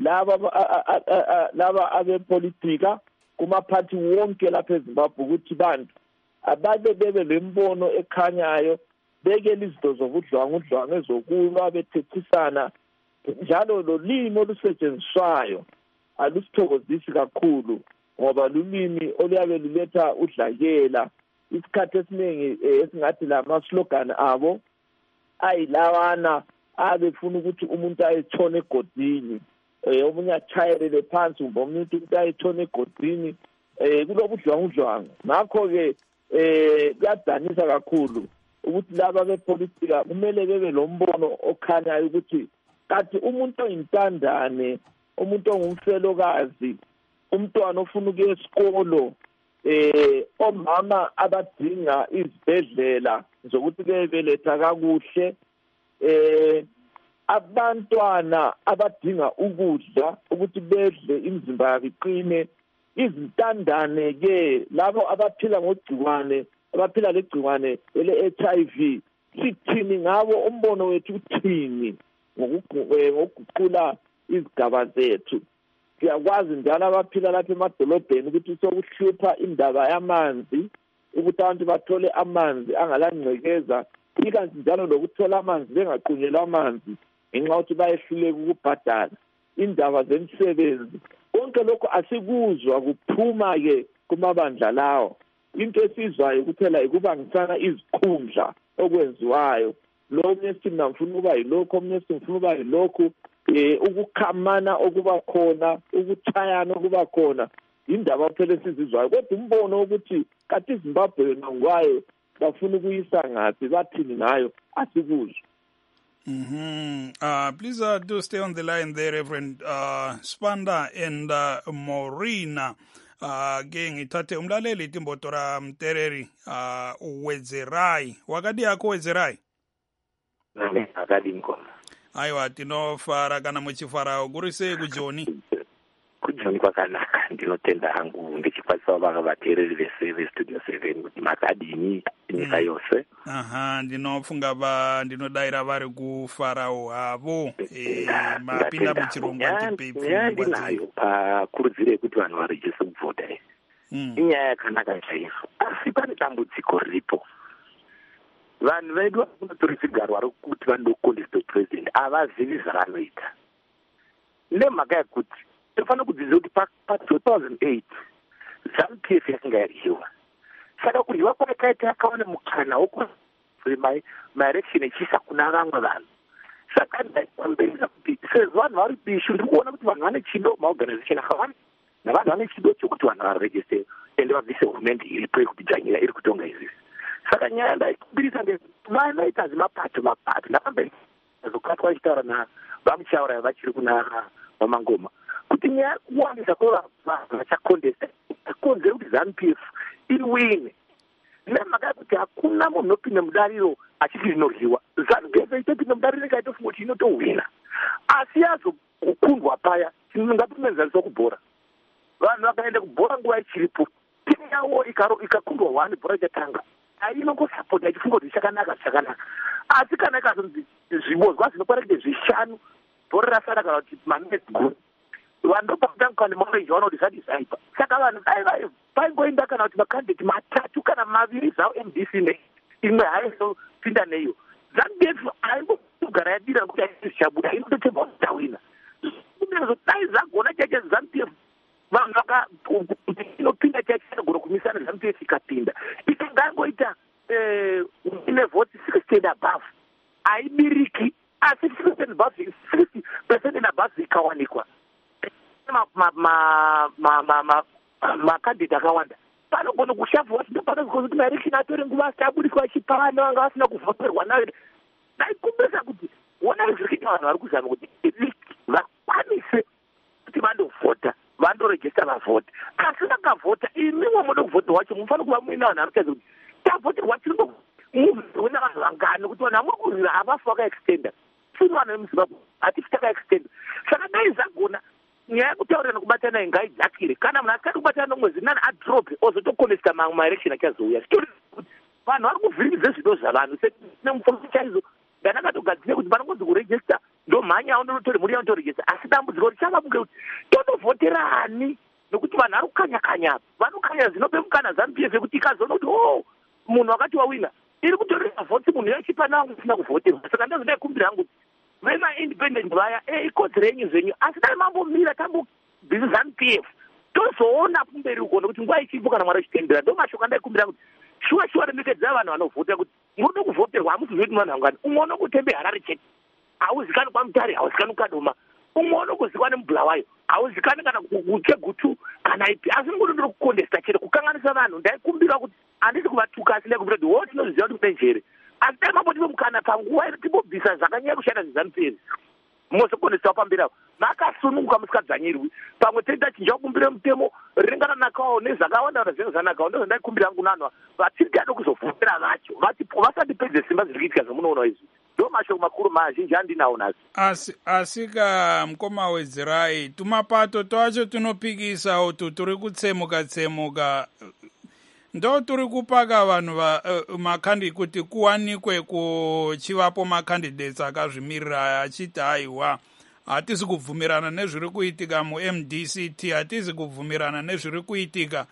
laba abepolitika kumaphathi wonke lapha eZimbabwe ukuthi bantu ababe bebe lembono ekhanyayo, bekele izinto zobudlwangudlwangu ezokulwa, bethethisana, njalo lolimi olusetshenziswayo alusithokozisi kakhulu, ngoba lulimi oluyabe luletha udlakela. Isikhathi esiningi esingathi lama-slogan abo ayilawana abefuna ukuthi umuntu ayetshone egodini, omunye atshayelele phansi, kumbe umuntu ukuthi ayetshone egodini, kulobudlwangudlwangu. Ngakho-ke kuyadanisa kakhulu ukuthi laba bepolitika kumele bebe lombono okhanyayo ukuthi kathi umuntu oyintandane, umuntu ongumfelokazi, umntwana ofuna ukuya esikolo, omama abadinga izibhedlela zokuthi bebeletha kakuhle, abantwana abadinga ukudla ukuthi bedle imizimba yabo iqine, izintandane-ke labo abaphila ngogciwane, abaphila legciwane ele-HIV, sithini ngabo? Umbono wethu uthini ngokuguqula izigaba zethu? Siyakwazi njalo abaphila lapha emadolobheni ukuthi sokuhlupha indaba yamanzi, ukuthi abantu bathole amanzi angalangcekeza, ikanti njalo lokuthola amanzi bengaqunyelwa amanzi ngenxa yokuthi bayehluleka ukubhadala, indaba zemisebenzi. Konke lokho asikuzwa kuphuma-ke kumabandla lawo. Into esizwayo kuphela ikubangisana izikhundla okwenziwayo. Lo omunye sithi mina ngifuna ukuba yilokhu, omunye sithi ngifuna ukuba yilokhu, ukukhamana okuba khona, ukuchayana okuba khona, indaba phela esizizwayo. Kodwa umbono ukuthi kathi iZimbabwe yona ngwayo bafuna ukuyisa ngaphi, bathini ngayo, asikuzwa. Please do stay on the line there, Reverend Spanda and Maureen. ke ngithathe umlaleli Timbotora Mtereri uWedzerai wakati yako Wedzerai akadi ngoma aiwa tinofara kana muchifara kuri sei kujoni kujoni kwakanaka ndinotenda hangu ndichikwatisa vateereri vese vestudio 7 kuti makadini nyika yose ndinofunga ndinodayira vari kufarawo havo mapinda muchirongwa ndinayo pakurudziro yekuti vanhu varejese kuvhota inyaya yakanaka chaizvo asi pane dambudziko riripo vanhu vedu vanotori chigaro vari kuti vandocontesta president havazivi zvavanoita nemhaka yekuti tofanira kudzidzira kuti pa2008 ZANU-PF yakanga yaryiwa saka kuryiwa kwakaita yakawana mukana wekumaelection echiisa kuna vamwe vanhu saka ndaikwambirisa kuti sezvo vanhu vari bishu ndiri kuona kuti vanhu vane chido maorganization akawanda navanhu vane chido chokuti vanhu varejeste ende vabvise hurumende iripo yekuti dzvanyira iri kutonga izvi saka nyaya ndaikumbirisa vanoita zimapato ndapamberi azokatwa achitaura navamuchaura vachiri kuna vamangoma kuti nyaya kuwandisa kwevanhu vachakontesta akonzere kuti ZANU-PF iwine nemhaka yekuti hakuna munhu unopinda mudariro achiti rinoryiwa ZANU-PF itopinda mudariro ikaitofunga kuti inotohwina asi yazokundwa paya ngatimenzanisa kubhora vanhu vakaenda kubhora nguva ichiripo timu yavo ikakundwa 1 bhora ichatanga inongosapota ichifunga kuti chakanaka asi kana ikazonzi zvibozwa zvinokwarekide 5 bhora rasara kana kuti maminutes gumi vanhu ndopakutanga kana mareji vanoti zadisaipa saka vanhu vaingoenda kana kuti makandidati 3 kana 2 zvavo MDC imwe haizopinda neyo ZANU-PF aimbogara yadira nokuti aizvichabuda inototemba kuti tawina dai zvagona chache ZANU-PF vanhu inopinda chache inogona kumisana ZANU-PF ikapinda ikangangoita ine votes 60 above haibiriki asi 60% and above ikawanikwa makandidati akawanda panogona kushavha kuti ndopanoziva kuti maelection atore nguva asati abudiswa achipana vanga vasina kuvhoterwa nayo ndaikumbisa kuti onai zviri kuita vanhu vari kuzama kuti vakwanise kuti vandovhota vandorejesta vavhota asi vakavhota imiwo muda kuvhota wacho mufanira kuva muina vanhu vari kutaridza kuti tavhoterwa tirimuvhina vanhu vangani kuti vanhu vamwe kurira havafi vakaextenda tini vanhu vemuzimbabwe hatifi takaextenda saka dai zvagona nyaya yekutaurira nokubatana ngaidzakire kana munhu asingadi kubatana nomwezi nani adrope ozotokonesta mamwe maelection achazouya sitori kuti vanhu vari kuvhiringidze zvido zvavanhu nemufono chaizo ndanakatogadzire kuti panongonzi kurejesta ndomhanyawo ndinotore muri yanotorejesta asi dambudziko richavabuke kuti totovhoterani nokuti vanhu vari kukanya vanokanya zvinope mukana ZANU-PF kuti ikazoona kuti munhu wakati wawina iri kutorera vhoti munhu yachipana usina kuvhoterwa saka ndazondaikumbira hangu kuti vema-independent vaya ikodzero yenyu zvenyu asi dai mambomira tambobvisa ZANU-PF tozoona kumberi uko nokuti nguva ichipo kana mwari achitendera ndomashoko andaikumbira kuti shuwa remekedzera vanhu vanovhota kuti munoda kuvhoterwa hamusizivi kuti vanhu vangani umwe unokutembe Harare chete hauzikani kwaMutare hauzikani kwaDoma umwe unokuziva nemubhulawayo hauzikani kana kuchegutu kana ipi asi ngoto ndiri kukondesta chete kukanganisa vanhu ndaikumbira kuti handisi kuvatuka asi ndaikumbira kuti wo tinoziva kuti mune njere asi dai mambotipe mukana panguva ino timbobvisa zvakanyanya kushanda zvezANU-PF mozokondestawo pambirawo makasununguka musikadzanyirwi pamwe tenda chinja kukumbire mutemo ringananakawo nezvakawanda zvinhu zvanakawo ndozvandaikumbira hangu nanhu vatiri tiada kuzovhotera vacho vasatipedze simba zviri kuitika zvamunoona izvi ndo mashoko makuru mazhinji andinawo nazo asika mukoma Wedzerai tumapato twacho tunopikisawo turi kutsemuka ndo turi kupaka vanhu kuti kuwanikwe kuchivapo makandidates akazvimirira achiti aiwa hatisi kubvumirana nezviri kuitika muMDCT hatisi kubvumirana nezviri kuitika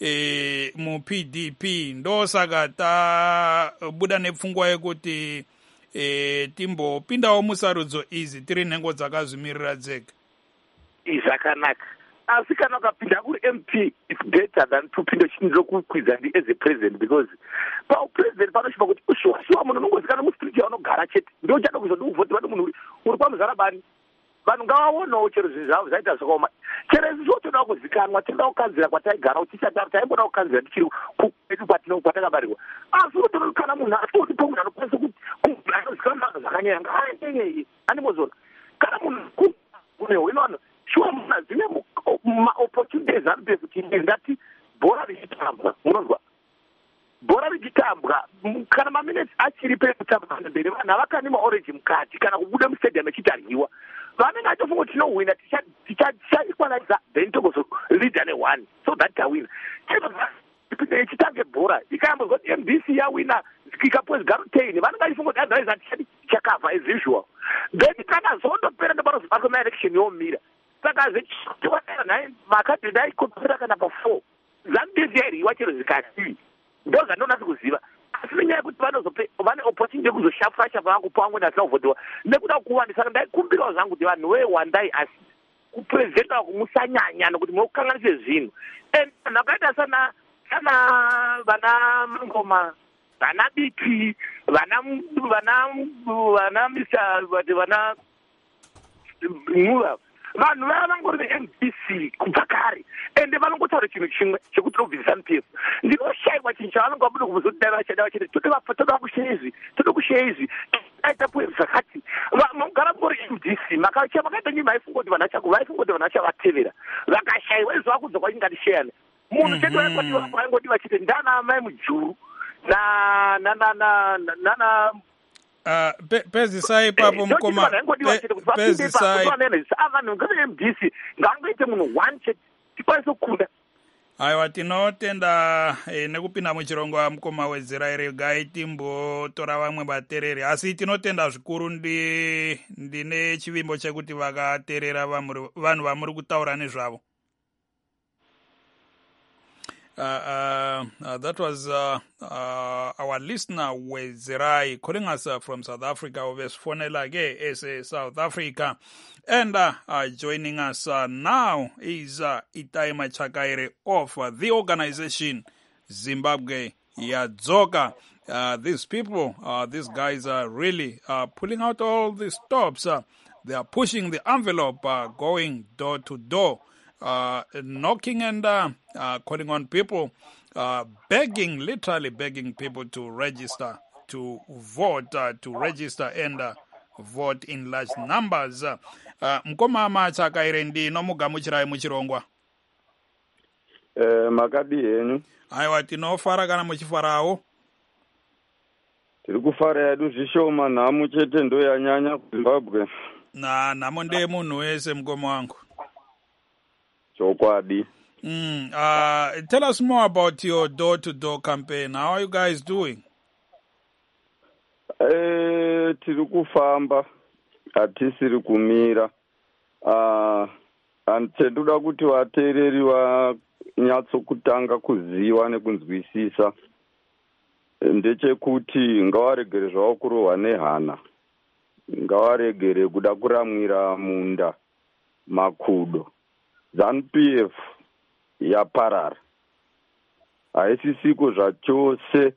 muPDP ndosaka tabuda nepfungwa yekuti timbopindawo musarudzo idzi tiri nhengo dzakazvimirira dzega zvakanaka asi kana ukapinda kuri MP it's better than tupinde chinzo kukwidza ndi as a president because paupresident panoshipa kuti ushuwa munhu unongozikana mustriti yaunogara chete ndo chada kuzoti uvhoti vati munhu uri kwamuzara bani vanhu ngavaonawo chero zvinhu zvavo zvaita zvakaoma chero izvo toda kuzikanwa toda kukanzira kwataigara tichatari taimboda kukanzira tichiri kwedu kwatakabarirwa asi utori kana munhu atoti po munhu anokwanisa kuti anozikanwa vanhu zvakanyanya ngaaendenyei andimozona kana munhu unewo inoano shuwa munhu azine maopportunities anope kuti ngati bhora richitambwa, unonzwa bhora richitambwa kana maminutes achiri pekutambwa mberi vanhu havakani maorange mukati kana kubuda mustadium echitaryiwa vanenge achofunga kuti tinowina tichaequaliza then togozoleada ne1 so that tawina ichitange bhora ikayambozwa kuti MDC yawina ikapuwa zvigaro 10 vanenge achifunga kuti otherwise tichakavha as usual then kana zondopera ndoparozobatwa maelection yomira saka zvechiwanera nhaye makadhidi aikopera kana pa4 ZANU-PF yairyiwa chero zvikati ndo zvandonasi kuziva asi nenyaya yekuti vane opportunity yekuzoshafura vakupa vamweni asina kuvhotiwa nekuda kuwandisa saka ndaikumbirawo zvangu kuti vanhu wewandai asi kupurezidenta kumusanyanya nokuti munokukanganise zvinhu and vanhu vakaita sana vana Mangoma vana BP vana Mura vanhu vaya vangori veMDC kubva kare ende vanongotaura chinhu chimwe chekuti robvisa ZANU-PF ndinoshayiwa chinhu chavanonga vabuda kuvozodai vachada chete toda kusheya izvi aita puwe zvakati mugara mungori MDC makaita nyima vaifunga kuti vanhu vachavatevera vakashayiwa izvo vakudza kwachingatisheyana munhu chete vaingodiwa chete ndana mai Mujuru nana pezisai papo mukoma pezisai vanhu ngave-MDC ngavangoite munhu one chete tikwanise kukunda. Aiwa tinotenda nekupinda muchirongo mukoma wezira regai timbotora vamwe vatereri asi tinotenda zvikuru ndine chivimbo chekuti vakaterera vanhu vamuri kutaura nezvavo. That was our listener Wezirai calling us from South Africa. Ovesfonela South Africa. And joining us now is Itai Machakaire of the organization Zimbabwe Yadzoka. These people, these guys are really pulling out all the stops. They are pushing the envelope, going door to door. Knocking and calling on people, literally begging people to register, to vote, to register and vote in large numbers. Mkoma Machakaire ndino mugamuchirai muchirongwa. Makadi henyu. Aiwa tinofara kana muchifarawo. Tiri kufara yadu zvishoma nhamu chete ndo yanyanya kuZimbabwe. Nhamu ndeye munhu wese mukoma wangu. Chokwadi. Tell us more about your door-to-door campaign. How are you guys doing? Tiri kufamba, hatisiri kumira. Chendoda kuti vateereri vanyatsokutanga kuziva nekunzwisisa ndechekuti ngavaregere zvavo kurohwa nehana, ngavaregere kuda kuramwira munda makudo. ZANU-PF yaparara, haisisiko zvachose.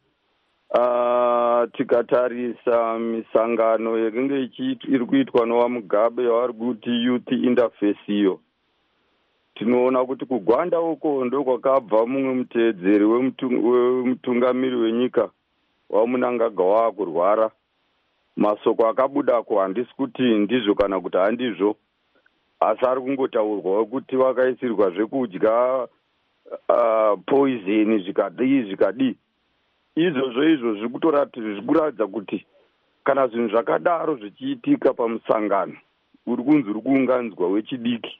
Tikatarisa misangano yekunge iri kuitwa nowaMugabe yavari kuti youth interface iyo, tinoona kuti kugwanda uko ndo kwakabva mumwe muteedzeri wemutungamiri wenyika waMunangagwa waakurwara. Masoko akabudako handisi kuti ndizvo kana kuti handizvo, asi ari kungotaurwa kuti vakaisirwa zvekudya poison zvikadii. Izvozvo zviri kuratidza kuti kana zvinhu zvakadaro zvichiitika pamusangano uri kunzi uri kuunganidzwa wechidiki,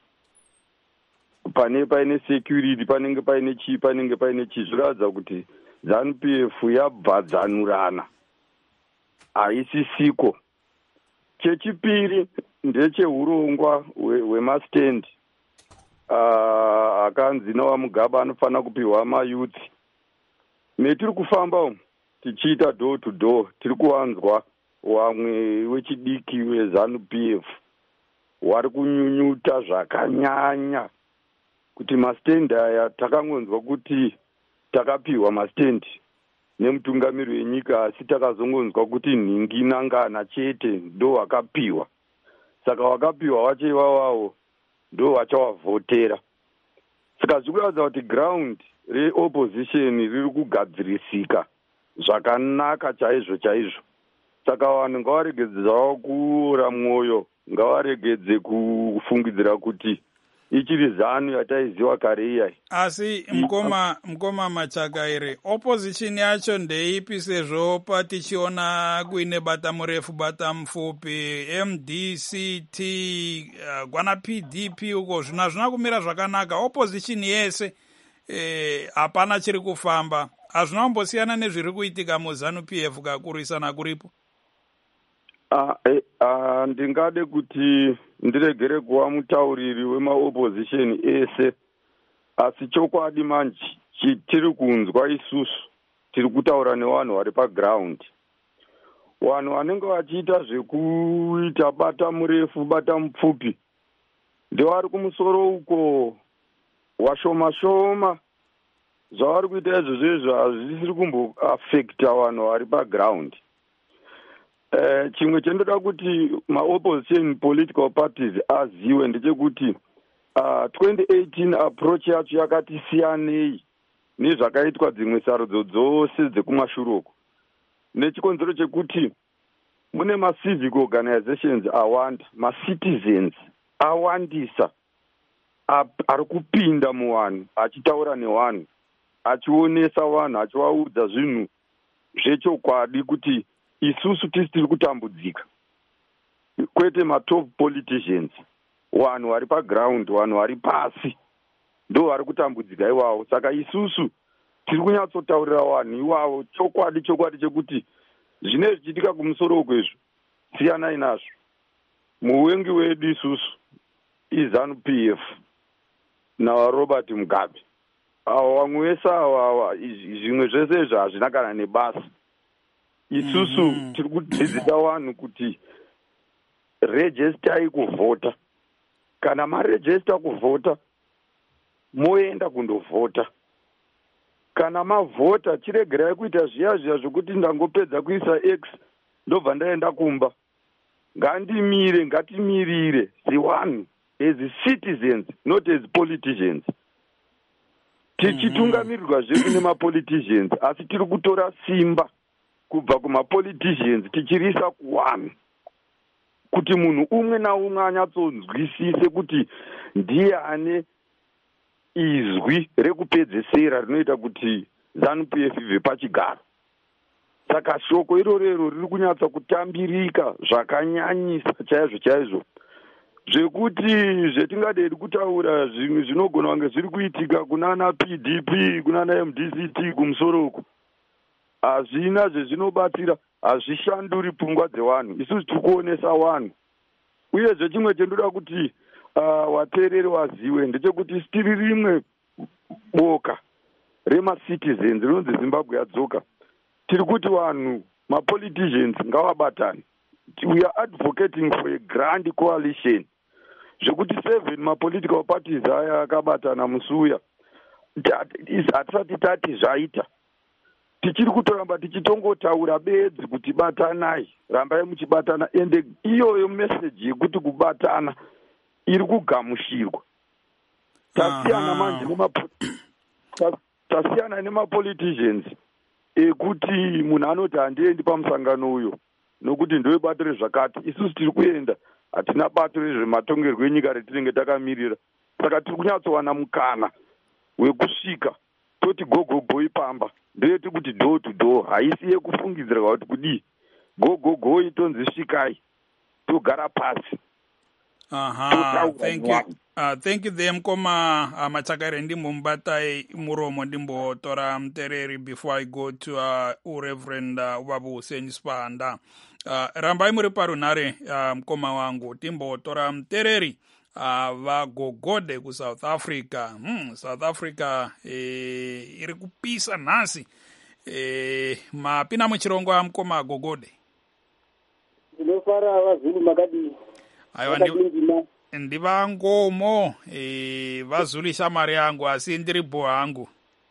paine security, panenge paine chii, zvinoratidza kuti ZANU-PF yabvadzanurana, haisisiko. Chechipiri ndecheurongwa hwemastendi akanzi nawaMugabe anofanira kupiwa mayuthi. Metiri kufamba umu tichiita door to door, tiri kuwanzwa wamwe wechidiki weZANU-PF wari kunyunyuta zvakanyanya kuti mastendi aya takangonzwa kuti takapiwa mastendi nemutungamiri wenyika, asi takazongonzwa kuti nhingi nangana chete ndo wakapiwa. Saka wakapiwa wacho iwawawo ndo wachawavhotera. Saka zviri kuratidza kuti ground reopposition riri kugadzirisika zvakanaka chaizvo. Saka vanhu ngavaregedze zvavo kuora mwoyo, ngavaregedze kufungidzira kuti ichiri ZANU yataiziva kare iyai. Asi mkoma Machakaire, opposition yacho ndeipi sezvo patichiona kuine bata murefu bata mupfupi, MDCT, gwana PDP uko zvina kumira zvakanaka, opposition yese hapana chiri kufamba. Hazvina kumbosiyana nezviri kuitika muZANU PF kakurisana kuripo? Ndingade kuti ndiregere kuva mutauriri wemaopposition ese, asi chokwadi manje chitiri kunzwa isusu tiri kutaura nevanhu vari paground. Vanhu vanenge vachiita zvekuita bata murefu bata mupfupi ndevari kumusoro uko washoma zvavari kuita izvozvo hazvisiri kumboafekta vanhu vari paground. Chimwe chendoda kuti maopposition political parties aziwe ndechekuti 2018 approach yacho yakati siyanei nezvakaitwa dzimwe sarudzo dzose dzekumashuruko, nechikonzero chekuti mune macivic organizations awanda, macitizens awandisa ari kupinda muvanhu achitaura nevanhu, achionesa vanhu, achivaudza zvinhu zvechokwadi kuti isusu tiri kutambudzika, kwete matop politicians. Vanhu vari paground, vanhu vari pasi ndo vari kutambudzika iwavo. Saka isusu tiri kunyatsotaurira vanhu iwavo chokwadi chekuti zvine zvichiitika kumusoro ukwezvo siyanai nazvo. Muwengi wedu isusu iZANU PF naRobert Mugabe. Avo vamwe vese ava zvimwe zvese izvo hazvina kana nebasa. Isusu tiri kudzidzisa vanhu kuti registai kuvhota. Kana maregista kuvhota, moenda kundovhota. Kana mavhota, chiregerai kuita zviya zvokuti ndangopedza kuisa X ndobva ndaenda kumba. Ngatimirire ziwanhu as citizens, not as politicians. Tichitungamirirwa zvedu nemapoliticians, asi tiri kutora simba kubva kumapoliticians tichirisa kuvanhu, kuti munhu umwe naumwe anyatsonzwisise kuti ndiye ane izwi rekupedzesera rinoita kuti ZANU PF ibve pachigaro. Saka shoko irorero riri kunyatsa kutambirika zvakanyanyisa chaizvo zvekuti zvetingadedi kutaura zvimwe zvinogona kunge zviri kuitika kunana PDP kunana MDCT kumusoroko hazvina zvezvinobatsira, hazvishanduri pfungwa dzevanhu. Isusu tiri kuonesa vanhu. Uyezve chimwe chendoda kuti vateereri vazive ndechekuti tiri rimwe boka remacitizens rinonzi Zimbabwe yadzoka. Tiri kuti vanhu mapoliticians ngavabatane. We are advocating for a grand coalition. Zvekuti 7 mapolitical parties aya akabatana musuya. Hatisati tati zvaita. Tichiri kutoramba tichitongotaura bedzi kuti batanai, rambai muchibatana, ende iyoyo message yekuti kubatana iri kugamushirwa. Tasiyana manje tasiyana nemapoliticians ekuti munhu anoti handiendi pamusangano uyo nokuti ndowebato rezvakati. Isusu tiri kuenda, hatina bato rezvematongerwo enyika retinenge takamirira. Saka tiri kunyatsowana mukana wekusvika toti gogogo ipamba, ndeyeti kuti door to door, haisi yekufungidzirwa kuti kudii. Gogogo itonzi svikai togara pasi. Thank you there mkoma Machakaire ndimbomubatai muromo ndimbotora mutereri before I go to Reverend Ubabu Hussein Spanda. Rambai muri parunhare mkoma wangu, timbotora mutereri vaGogode kuSouth Africa. South Africa iri kupisa nhasi. Mapina muchirongo mkoma Gogode? Ndinofara vaZulu makadii. Aiwa ndivangomo vaZulu shamari yangu asi ndiri bho hangu.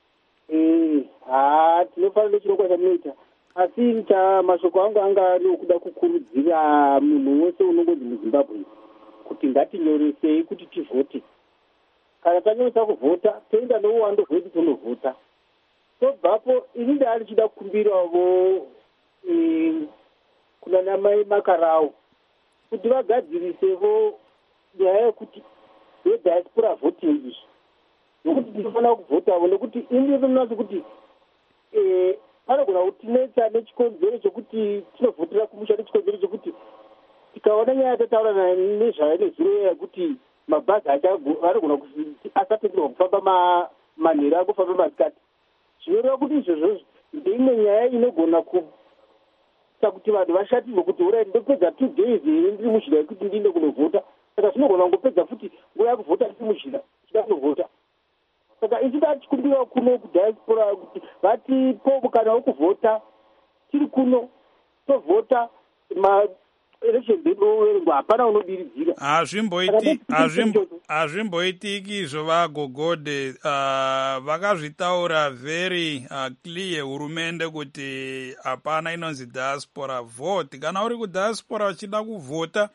Tinofanira chirongwa chamunoita. Asi mashoko angu anga ari kuda kukurudzira munhu wese unongonzi muZimbabwe kuti ngatinyoresei kuti tivhote. Kana tanyoresa kuvhota, toenda nouwando hwedu tonovhota. Tobvapo ini ndari chida kukumbirawo kuna mai Makarao kuti vagadziriseo nyaya yekuti yediaspora voting iyi nokuti tinofanira kuvhota nekuti indinonaso kuti panogona kutinetsa nechikonzero chekuti tinovhotera kumusha nechikonzero chekuti tikaona nyaya tataura nezvayo nezuro yekuti mabhazi anogona asatenderwa kufamba manhero angofamba masikati zvinoreva kuti izvozvo ndeimwe nyaya inogona kuita kuti vanhu vashatirwe kuti urai ndopedza 2 days here ndiri muzhira yekuti ndiinde kunovhota saka zvinogona kungopedza futi nguva yakuvhota ndiri muzhira chida kunovhota saka isu tachikumbira kuno kudiaspora kuti vatipo mukana wekuvhota tiri kuno tovhota election date overengwa hapana unodiridzira hazvimboitiki izvo vagogode vakazvitaura very clear hurumende kuti hapana inonzi diaspora vote kana uri kudiaspora uchida kuvhota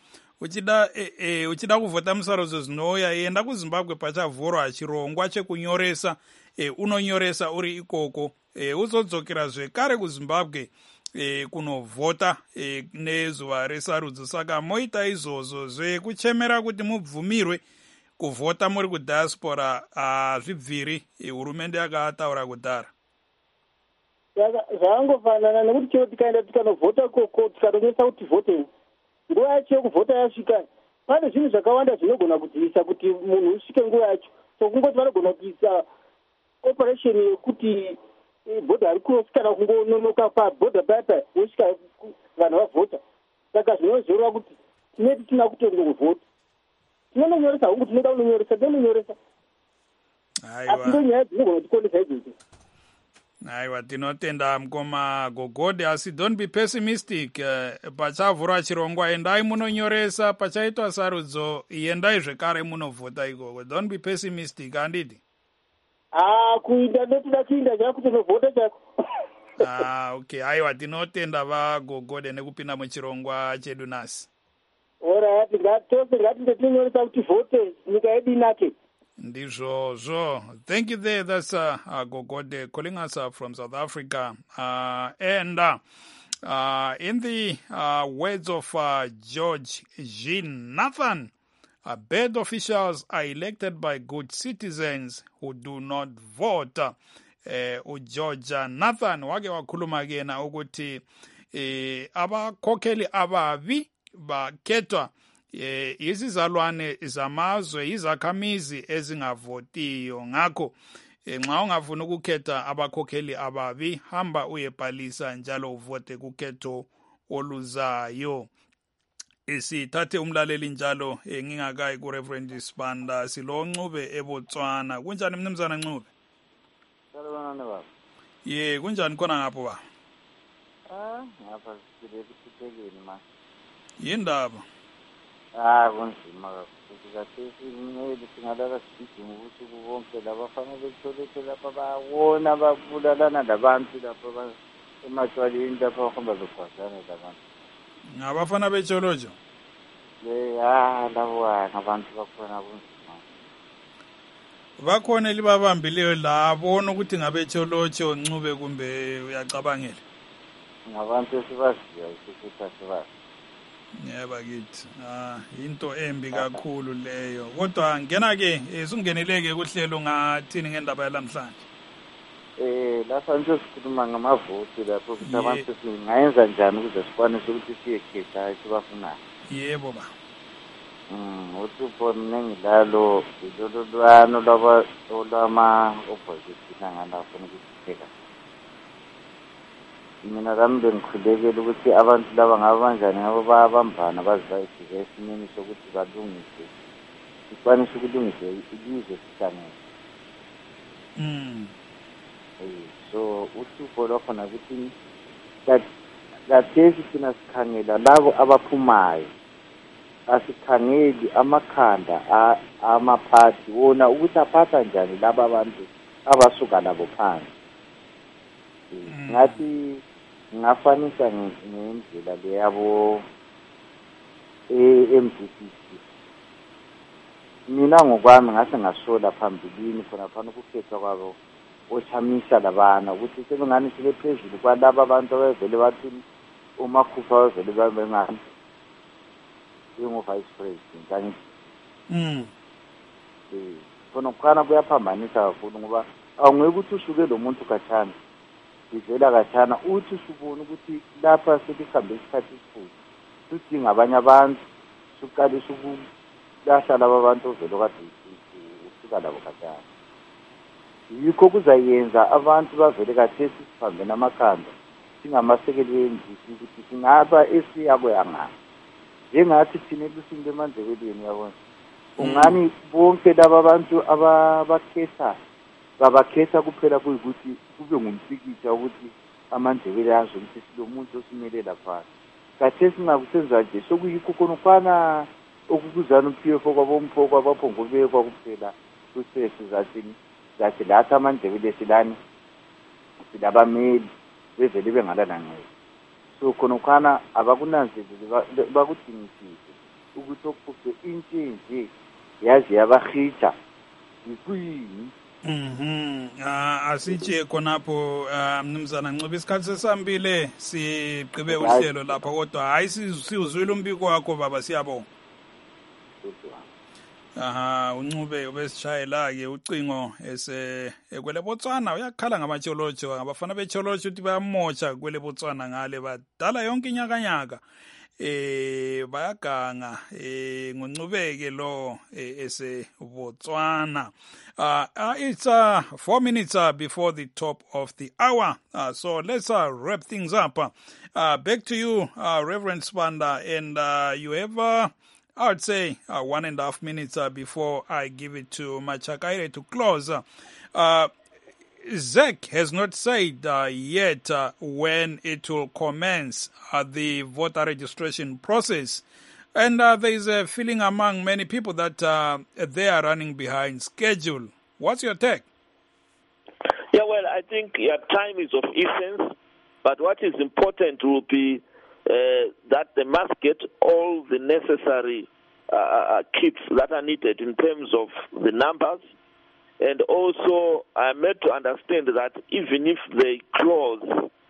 uchida kuvhota musarudzo zvinouya enda kuzimbabwe pachavhurwa chirongwa chekunyoresa unonyoresa uri ikoko uzodzokera zvekare kuzimbabwe kunovhota nezuva resarudzo saka moita izvozvo zvekuchemera kuti mubvumirwe kuvhota muri kudiaspora hazvibviri hurumende yakataura kudhara zvakangofanana nekuti chero tikaenda tikanovhota koko tikanonesa kuti vhote nguva yacho yekuvhota yasvika pane zvinhu zvakawanda zvinogona kudzivisa kuti munhu usvike nguva yacho so kungoti vanogona kuisa operation yekuti bhodha ari cross kana kungononoka pabhodha paya wosvika vanhu vavhota saka zvinozoreva kuti tineti tina kutongovhota tinononyoresa hungu tinoda kunonyoresa tinononyoresa asi ndo nyaya dzinogona kutikondesa idzodzo aiwa tinotenda mukoma gogode asi don't be pessimistic pachavhurwa chirongwa endai munonyoresa pachaitwa sarudzo endai zvekare munovhota ikoko don't be pessimistic handiti kuinda ndotoda kuinda zvakuti novhota chako okay aiwa tinotenda vagogode nekupinda muchirongwa chedu nasi orit ngatinde tinonyoresa kuti vhote nyika yedu inake ndizvozvo thank you there that's gogode calling us from South Africa and in the words of George Jean Nathan, bad officials are elected by good citizens who do not vote. uGeorge Nathan wake wakhuluma kena ukuthi abakhokheli ababi bakethwa izizalwane zamazwe izakhamizi ezingavotiyo ngakho nxa ungafuna ukukhetha abakhokheli ababi hamba uyebhalisa njalo uvote kukhetho oluzayo. Sithathe umlaleli njalo ngingakayi ku Reverend Sibanda silo Ncube eBotswana. Kunjani mnumzana Ncube? Salibona baba. Kunjani khona ngapho ba? Ngapha sikuthekeni ma. Yindaba? Kunzima kakhulu kahle singadala sigijima ukuthi kubonke labafanele betholeke lapha bawona babulalana labantu lapha emashwaleni lapha bahamba bekhwazana labantu. Ngabafana betsholojo? Labo ngabantu bakhona kunzima. Bakhona libabambileyo labona ukuthi ngabetsholojo Ncube kumbe uyacabangela? Ngabantu esibaziyo ukuthi asibazi. Yeba kithi into embi kakhulu leyo kodwa ngena ke sungeneleke kuhlelo ngathini ngendaba yalamhlanje lapha nje sikhuluma ngamavoti lapho ukuthi abantu singayenza njani ukuze sikwanise ukuthi siyekhetha esibafunayo. Yebo ba uThupho nengilalo lololwano lama opposition ngalaphana ukutheka. Mina lami bengikhulekela ukuthi abantu laba ngabanjani ngabo bayabambana bazayifika esimeni sokuthi balungise sikwanise ukulungisa ilizwe sihlangene. So uThupho lwakhona ukuthi kathesi thina sikhangela labo abaphumayo asikhangeli amakhanda amaphathi wona ukuthi aphatha njani laba abantu abasuka labo phansi. Ngathi ngafanisa ngendlela leyabo MDC. Mina ngokwami ngase ngasola phambilini khona phana ukukhethwa kwabo ochamisa labana ukuthi sebengani sibe phezulu kwalabo abantu abavele bathi umakhupha bavele babengani vice president kanti khona kukhana kuyaphambanisa kakhulu ngoba awungeke ukuthi usuke lo muntu khatshana ivela khatshana uthi usubona ukuthi lapha sekuhambe isikhathi esikhulu sidinga abanye abantu suqalisa ukulahla laba bantu ovelo kade ufika labo khatshana. Yikho kuzayenza abantu bavele kathesi sihambe namakhanda singamasekelweni ukuthi singaba esiyakuyangaphi njengathi thina elusini emandebeleni yabona ungani bonke laba bantu abakhetha babakhetha kuphela kuyikuthi kube ngumsikisha ukuthi amandebele azo ukuthi silomuntu osimele lapha kathesi singakusenza nje sokuyikho khona ufana okukuzana uPF kwabomfo kwabaphongobekwa kuphela kusese zathi lathi amandebele silani silabameli bevele bengalana ngeke. So khona ukhana abakunanzelele bakudingisise ukuthi okuphuphe intshintshi yazi yabahitsha yikuyini. Asitshe khonapho mnumzana Ncube isikhathi sesambile sigqibe uhlelo lapha kodwa hayi siuzwile umbiko wakho baba siyabonga. UNcube ubesishayela ke ucingo ekwele Botswana uyakhala ngamacholojo ngabafana becholojo ukuthi bayamotsha kwele Botswana ngale badala yonke inyakanyaka bayaganga ngoNcubeke lo Botswana. It's 4 minutes before the top of the hour, so let's wrap things up. Back to you, Reverend Sibanda, and you have I would say 1.5 minutes before I give it to Machakaire to close. ZEC has not said yet when it will commence the voter registration process. And there is a feeling among many people that they are running behind schedule. What's your take? Yeah, well, I think time is of essence. But what is important will be that they must get all the necessary kits that are needed in terms of the numbers. And also, I'm made to understand that even if they close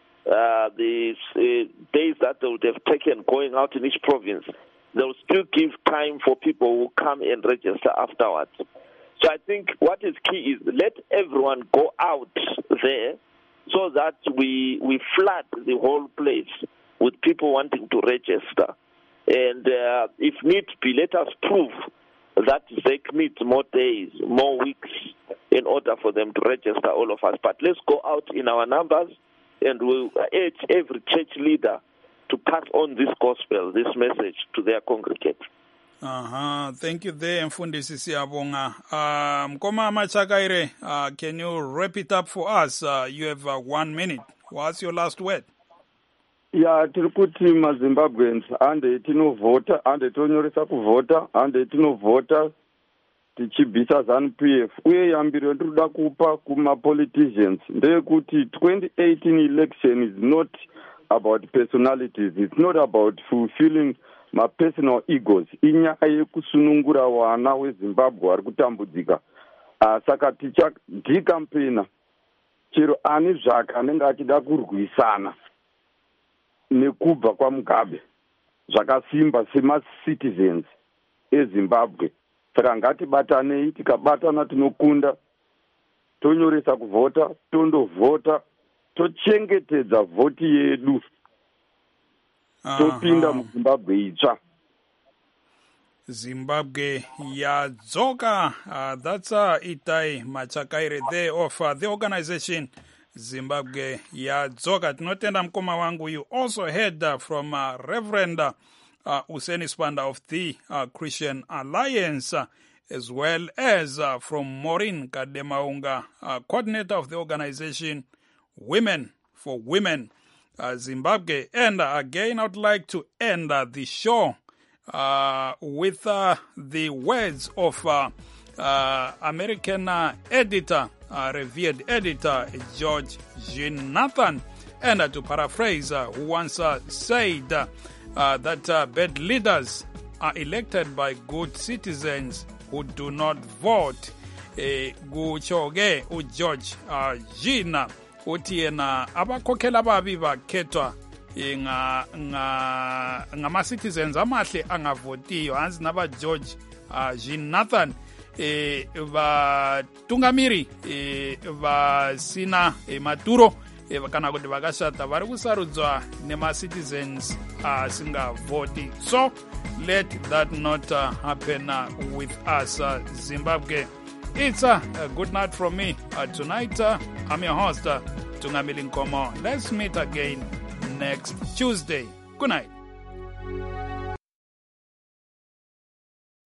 the days that they would have taken going out in each province, they will still give time for people who come and register afterwards. So I think what is key is let everyone go out there so that we flood the whole place with people wanting to register. And if need be, let us prove that they need more days, more weeks in order for them to register all of us. But let's go out in our numbers and we'll urge every church leader to pass on this gospel, this message to their congregants. Thank you there, Mfundisi Siyabonga. Mkoma Machakaire, can you wrap it up for us? You have 1 minute. What's your last word? Yeah, tirikuti maZimbabweans ande tinovhota, ande tonyoresa kuvhota, ande tinovhota tichibvisa ZANU-PF. Uye yambiro ndinoda kupa kuma-politicians ndeyekuti 2018 election is not about personalities. It's not about fulfilling my personal egos. Inyaya yekusunungura wana weZimbabwe vari kutambudzika. Saka tichadikampena chero ani zvake anenge achida kurwisana nekubva kwaMugabe zvakasimba sema-citizens eZimbabwe. Saka ngatibatanei, tikabatana tinokunda, tonyoresa kuvhota, tondovhota, tochengetedza vhoti yedu, topinda muZimbabwe itsva. Zimbabwe yadzoka. That's Itai Machakaire there of the organization Zimbabwe yadzoka. Tinotenda mkoma wangu. You also heard from Reverend Useni Sibanda of the Christian Alliance, as well as from Maureen Kademaunga, coordinator of the organization Women for Women Zimbabwe. And again, I would like to end the show with the words of American editor, revered editor George Jean Nathan, and to paraphrase, who once said that bad leaders are elected by good citizens who do not vote. Guchoge uGeorge Jean uthi yena abakhokhela ababi bakhethwa ngama-citizens amahle angavotiyo hansi naba George Jean Nathan vatungamiri vasina maturo kana kuti vakashata vari kusarudzwa nema-citizens asingavhoti. So let that not happen with us, Zimbabwe. It's a good night from me. Tonight, I'm your host, Tungamili Nkomo. Let's meet again next Tuesday. Good night.